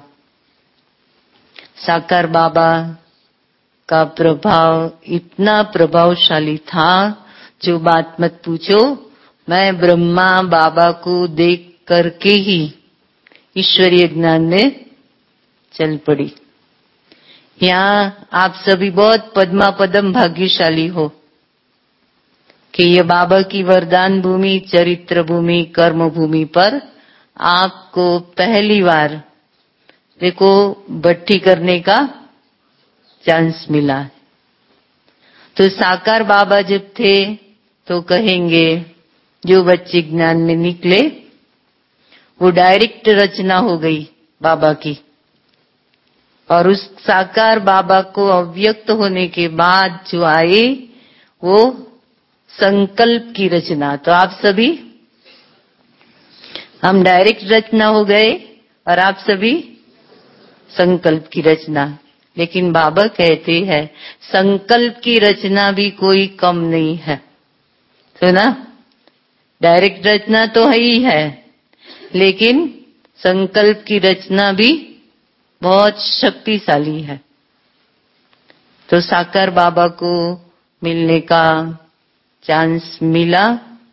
साकार बाबा का प्रभाव इतना प्रभावशाली था, जो बात मत पूछो। मैं ब्रह्मा बाबा को देख करके ही ईश्वरीय ज्ञान में चल पड़ी। यहाँ आप सभी बहुत पद्मा पदम भाग्यशाली हो कि ये बाबा की वरदान भूमि, चरित्र भूमि, कर्म भूमि पर आपको पहली बार देखो भट्टी करने का चांस मिला है। तो साकार बाबा जब थे तो कहेंगे जो बच्चे ज्ञान में निकले वो डायरेक्ट रचना हो गई बाबा की, और उस साकार बाबा को अव्यक्त होने के बाद जो आए वो संकल्प की रचना। तो आप सभी, हम डायरेक्ट रचना हो गए और आप सभी संकल्प की रचना। लेकिन बाबा कहते हैं संकल्प की रचना भी कोई कम नहीं है। तो ना, डायरेक्ट रचना तो है ही है, लेकिन संकल्प की रचना भी बहुत शक्तिशाली है। तो साकार बाबा को मिलने का चांस मिला,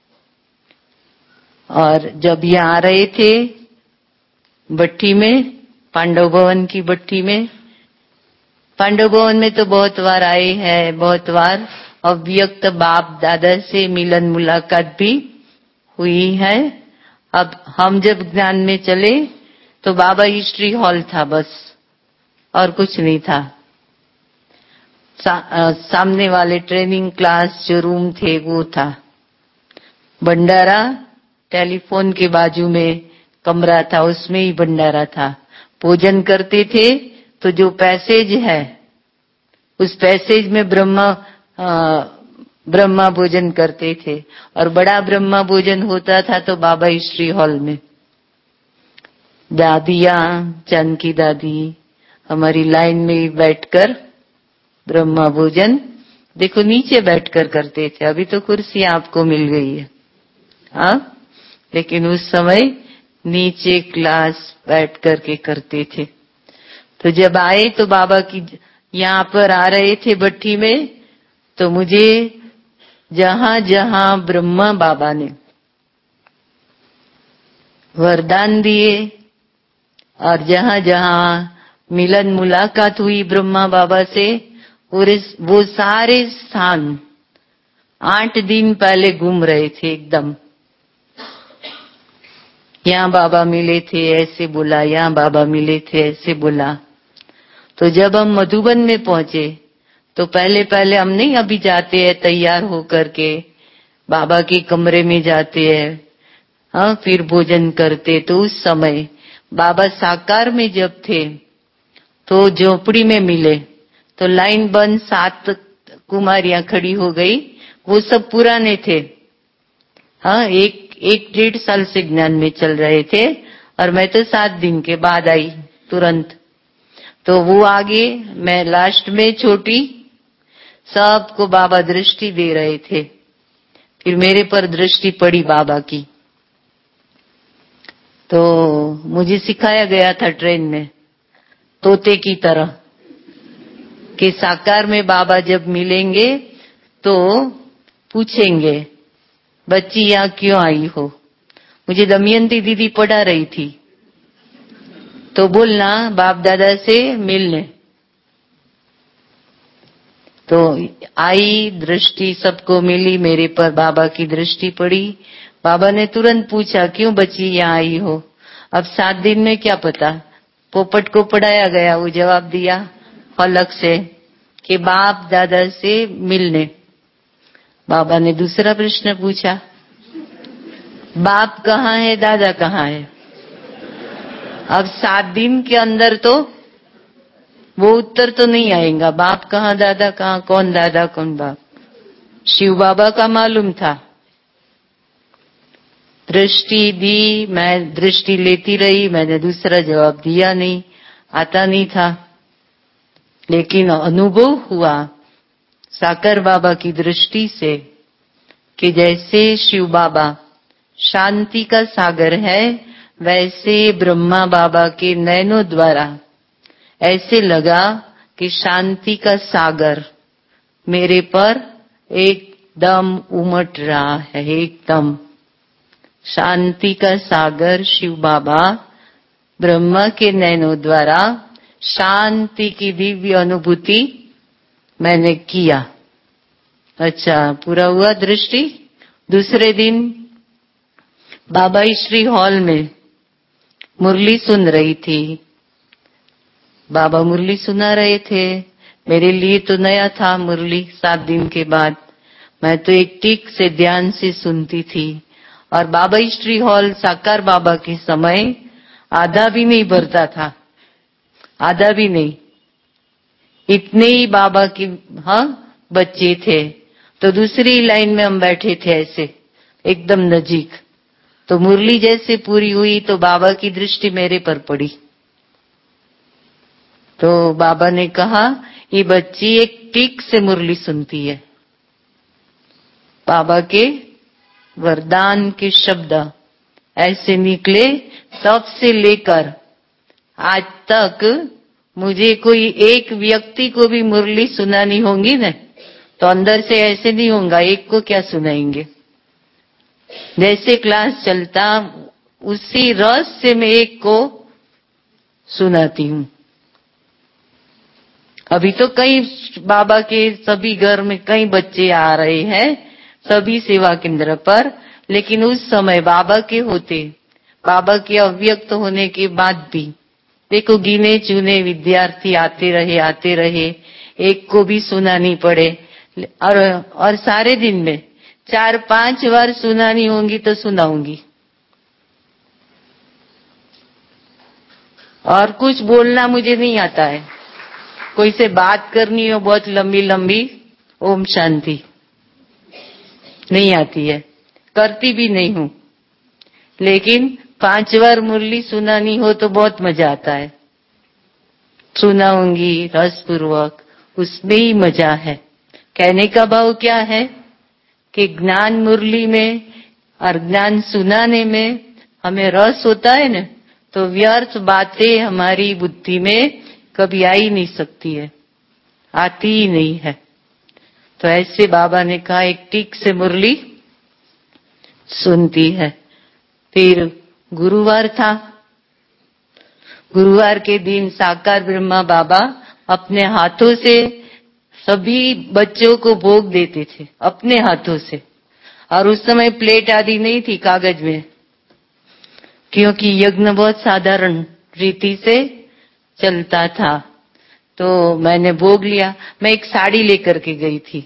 और जब ये आ रहे थे भट्टी में, पांडव भवन की भट्टी में, पांडव भवन में तो बहुत बार आए हैं, बहुत बार अव्यक्त बाप दादा से मिलन मुलाकात भी हुई है। अब हम जब ज्ञान में चले तो बाबा हिस्ट्री हॉल था बस, और कुछ नहीं था। सा, आ, सामने वाले ट्रेनिंग क्लास जो रूम थे वो था। भंडारा टेलीफोन के बाजू में कमरा था, उसमें ही भंडारा था। भोजन करते थे तो जो पैसेज है उस पैसेज में ब्रह्मा ब्रह्मा भोजन करते थे, और बड़ा ब्रह्मा भोजन होता था तो बाबा हिस्ट्री हॉल में। दादियां, जानकी दादी हमारी लाइन में बैठकर ब्रह्मा भोजन देखो नीचे बैठकर करते थे। अभी तो कुर्सी आपको मिल गई है, हाँ, लेकिन उस समय नीचे क्लास बैठ करके करते थे। तो जब आए तो बाबा की यहाँ पर आ रहे थे भट्टी में, तो मुझे जहां जहां ब्रह्मा बाबा ने वरदान दिए और जहां जहां मिलन मुलाकात हुई ब्रह्मा बाबा से, और वो सारे स्थान आठ दिन पहले घूम रहे थे एकदम। यहाँ बाबा मिले थे ऐसे बोला, यहाँ बाबा मिले थे ऐसे बोला। तो जब हम मधुबन में पहुंचे तो पहले पहले हम नहीं अभी जाते हैं तैयार होकर के बाबा के कमरे में जाते हैं, हाँ, फिर भोजन करते। तो उस समय बाबा साकार में जब थे तो झोपड़ी में मिले तो लाइन बंद, सात कुमारियां खड़ी हो गई। वो सब पुराने थे, हाँ, एक एक डेढ़ साल से ज्ञान में चल रहे थे, और मैं तो सात दिन के बाद आई तुरंत। तो वो आगे, मैं लास्ट में छोटी, सबको बाबा दृष्टि दे रहे थे। फिर मेरे पर दृष्टि पड़ी बाबा की। तो मुझे सिखाया गया था ट्रेन में तोते की तरह कि साकार में बाबा जब मिलेंगे तो पूछेंगे बच्ची यहाँ क्यों आई हो। मुझे दमयंती दीदी पढ़ा रही थी, तो बोलना बाप दादा से मिलने। तो आई दृष्टि, सबको मिली, मेरे पर बाबा की दृष्टि पड़ी। बाबा ने तुरंत पूछा क्यों बच्ची यहाँ आई हो। अब सात दिन में क्या पता, पोपट को पढ़ाया गया, वो जवाब दिया फलक से कि बाप दादा से मिलने। बाबा ने दूसरा प्रश्न पूछा, बाप कहाँ है, दादा कहाँ है? अब सात दिन के अंदर तो वो उत्तर तो नहीं आएगा, बाप कहाँ, दादा कहाँ, कौन दादा कौन बाप। शिव बाबा का मालूम था। दृष्टि दी, मैं दृष्टि लेती रही, मैंने दूसरा जवाब दिया नहीं, आता नहीं था। लेकिन अनुभव हुआ साकार बाबा की दृष्टि से कि जैसे शिव बाबा शांति का सागर है, वैसे ब्रह्मा बाबा के नैनों द्वारा ऐसे लगा कि शांति का सागर मेरे पर एकदम उमट रहा है। एकदम शांति का सागर शिव बाबा ब्रह्मा के नैनों द्वारा शांति की दिव्य अनुभूति मैंने किया। अच्छा, पूरा हुआ दृष्टि। दूसरे दिन बाबा श्री हॉल में मुरली सुन रही थी। बाबा मुरली सुना रहे थे। मेरे लिए तो नया था मुरली। सात दिन के बाद मैं तो एक टिक से ध्यान से सुनती थी। और बाबा श्री हॉल साकार बाबा के समय आधा भी नहीं भरता था, आधा भी नहीं। इतने ही बाबा के हाँ बच्चे थे। तो दूसरी लाइन में हम बैठे थे ऐसे एकदम नजीक। तो मुरली जैसे पूरी हुई तो बाबा की दृष्टि मेरे पर पड़ी। तो बाबा ने कहा, ये बच्ची एक टिक से मुरली सुनती है। बाबा के वरदान के शब्द ऐसे निकले। तब से लेकर आज तक मुझे कोई एक व्यक्ति को भी मुरली सुनानी होगी ना, तो अंदर से ऐसे नहीं होगा, एक को क्या सुनाएंगे। जैसे क्लास चलता उसी रस से मैं एक को सुनाती हूँ। अभी तो कई बाबा के सभी घर में कई बच्चे आ रहे हैं, सभी सेवा केंद्र पर। लेकिन उस समय बाबा के होते, बाबा के अव्यक्त होने के बाद भी देखो गिने चुने विद्यार्थी आते रहे आते रहे, एक को भी सुनानी पड़े। और और सारे दिन में चार पांच बार सुनानी होंगी तो सुनाऊंगी। और कुछ बोलना मुझे नहीं आता है। कोई से बात करनी हो बहुत लंबी लंबी, ओम शांति नहीं आती है, करती भी नहीं हूं। लेकिन पांच बार मुरली सुनानी हो तो बहुत मजा आता है। सुनाऊंगी रसपूर्वक, उसमें ही मजा है। कहने का भाव क्या है कि ज्ञान मुरली में और ज्ञान सुनाने में हमें रस होता है ना, तो व्यर्थ बातें हमारी बुद्धि में कभी आ ही नहीं सकती है, आती ही नहीं है। तो ऐसे बाबा ने कहा एक टिक से मुरली सुनती है। फिर गुरुवार था। गुरुवार के दिन साकार ब्रह्मा बाबा अपने हाथों से सभी बच्चों को भोग देते थे, अपने हाथों से। और उस समय प्लेट आदि नहीं थी कागज में, क्योंकि यज्ञ बहुत साधारण रीति से चलता था। तो मैंने भोग लिया। मैं एक साड़ी लेकर के गई थी,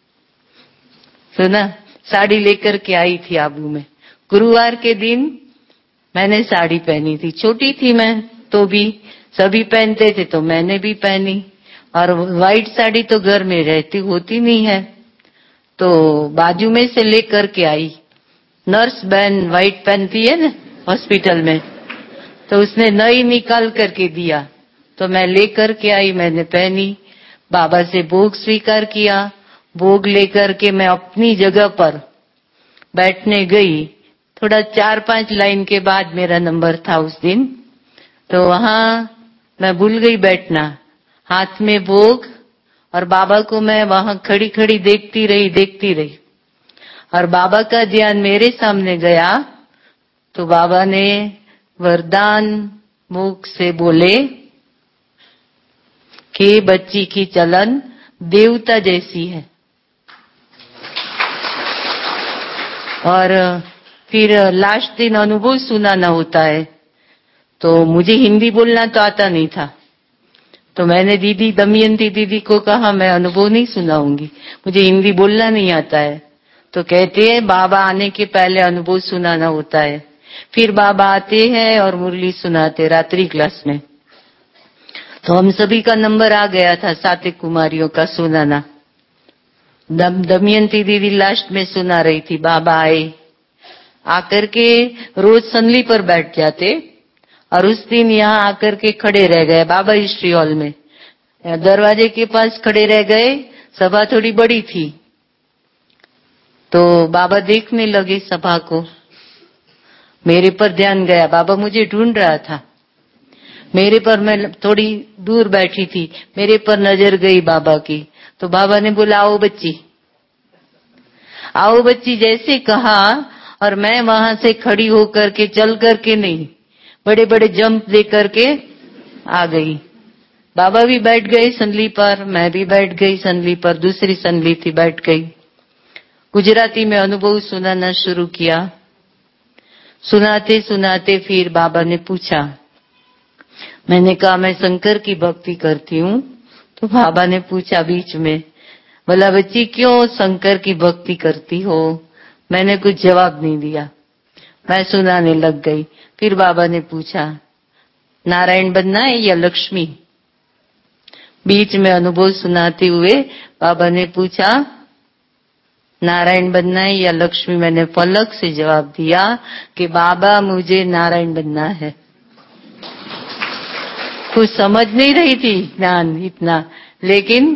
सुना, साड़ी लेकर के आई थी आबू में। गुरुवार के दिन मैंने साड़ी पहनी थी। छोटी थी मैं तो भी, सभी पहनते थे तो मैंने भी पहनी। और व्हाइट साड़ी तो घर में रहती होती नहीं है, तो बाजू में से लेकर के आई। नर्स बहन व्हाइट पहनती है ना हॉस्पिटल में, तो उसने नई निकाल करके दिया, तो मैं लेकर के आई, मैंने पहनी। बाबा से भोग स्वीकार किया। भोग लेकर के मैं अपनी जगह पर बैठने गई। थोड़ा चार पांच लाइन के बाद मेरा नंबर था उस दिन, तो वहां मैं भूल गई बैठना। हाथ में भोग और बाबा को मैं वहां खड़ी खड़ी देखती रही देखती रही और बाबा का ध्यान मेरे सामने गया तो बाबा ने वरदान मुख से बोले कि बच्ची की चलन देवता जैसी है। और फिर लास्ट दिन अनुभव सुनाना होता है, तो मुझे हिंदी बोलना तो आता नहीं था, तो मैंने दीदी दमयंती दीदी को कहा मैं अनुभव नहीं सुनाऊंगी, मुझे हिंदी बोलना नहीं आता है। तो कहते हैं बाबा आने के पहले अनुभव सुनाना होता है, फिर बाबा आते हैं और मुरली सुनाते रात्रि क्लास में। तो हम सभी का नंबर आ गया था सात कुमारियों का सुनाना। दम दमयंती दीदी लास्ट में सुना रही थी। बाबा आए, आकर के रोज संदली पर बैठ जाते और उस दिन यहाँ आकर के खड़े रह गए बाबा हिस्ट्री हॉल में, दरवाजे के पास खड़े रह गए। सभा थोड़ी बड़ी थी तो बाबा देखने लगे सभा को। मेरे पर ध्यान गया, बाबा मुझे ढूंढ रहा था। मेरे पर, मैं थोड़ी दूर बैठी थी, मेरे पर नजर गई बाबा की। तो बाबा ने बोला आओ बच्ची, आओ बच्ची जैसे कहा, और मैं वहां से खड़ी होकर के, चल करके नहीं, बड़े बड़े जंप दे करके आ गई। बाबा भी बैठ गए संदली पर, मैं भी बैठ गई संदली पर, दूसरी संदली थी बैठ गई। गुजराती में अनुभव सुनाना शुरू किया। सुनाते सुनाते फिर बाबा ने पूछा, मैंने कहा मैं शंकर की भक्ति करती हूँ। तो बाबा ने पूछा बीच में, बोला बच्ची क्यों शंकर की भक्ति करती हो? मैंने कुछ जवाब नहीं दिया, मैं सुनाने लग गई। फिर बाबा ने पूछा नारायण बनना है या लक्ष्मी? बीच में अनुभव सुनाते हुए बाबा ने पूछा नारायण बनना है या लक्ष्मी? मैंने पलक से जवाब दिया कि बाबा मुझे नारायण बनना है। कुछ समझ नहीं रही थी ज्ञान इतना, लेकिन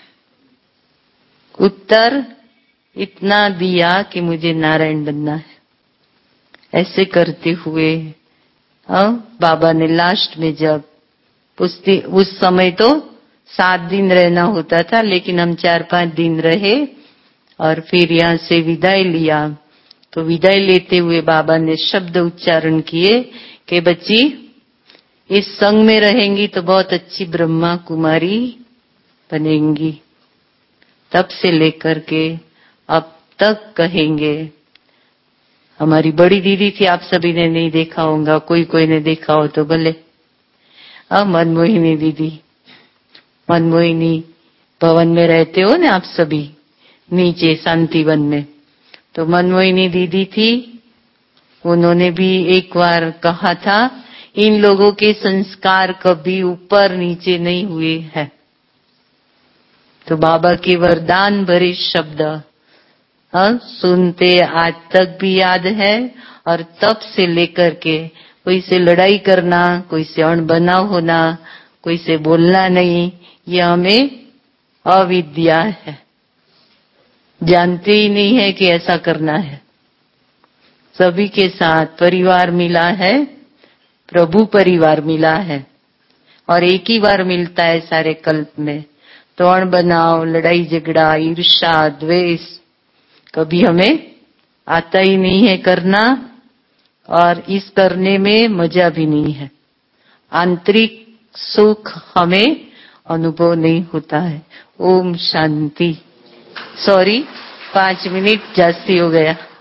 उत्तर इतना दिया कि मुझे नारायण बनना है। ऐसे करते हुए अब बाबा ने लास्ट में, जब उस, उस समय तो सात दिन रहना होता था, लेकिन हम चार पांच दिन रहे और फिर यहाँ से विदाई लिया। तो विदाई लेते हुए बाबा ने शब्द उच्चारण किए कि बच्ची इस संग में रहेंगी तो बहुत अच्छी ब्रह्मा कुमारी बनेंगी। तब से लेकर के अब तक कहेंगे। हमारी बड़ी दीदी थी, आप सभी ने नहीं देखा होगा, कोई कोई ने देखा हो तो भले। अब मनमोहिनी दीदी, मनमोहिनी भवन में रहते हो ना आप सभी, नीचे शांतिवन में, तो मनमोहिनी दीदी थी। उन्होंने भी एक बार कहा था इन लोगों के संस्कार कभी ऊपर नीचे नहीं हुए हैं। तो बाबा के वरदान भरे शब्द हाँ, सुनते आज तक भी याद है। और तब से लेकर के कोई से लड़ाई करना, कोई से अणबना होना, कोई से बोलना नहीं, ये हमें अविद्या है, जानते ही नहीं है कि ऐसा करना है। सभी के साथ परिवार मिला है, प्रभु परिवार मिला है, और एक ही बार मिलता है सारे कल्प में। तो अणबनाव, लड़ाई झगड़ा, ईर्ष्या, द्वेष कभी हमें आता ही नहीं है करना, और इस करने में मजा भी नहीं है। आंतरिक सुख हमें अनुभव नहीं होता है। ओम शांति। सॉरी, पांच मिनट जास्ती हो गया।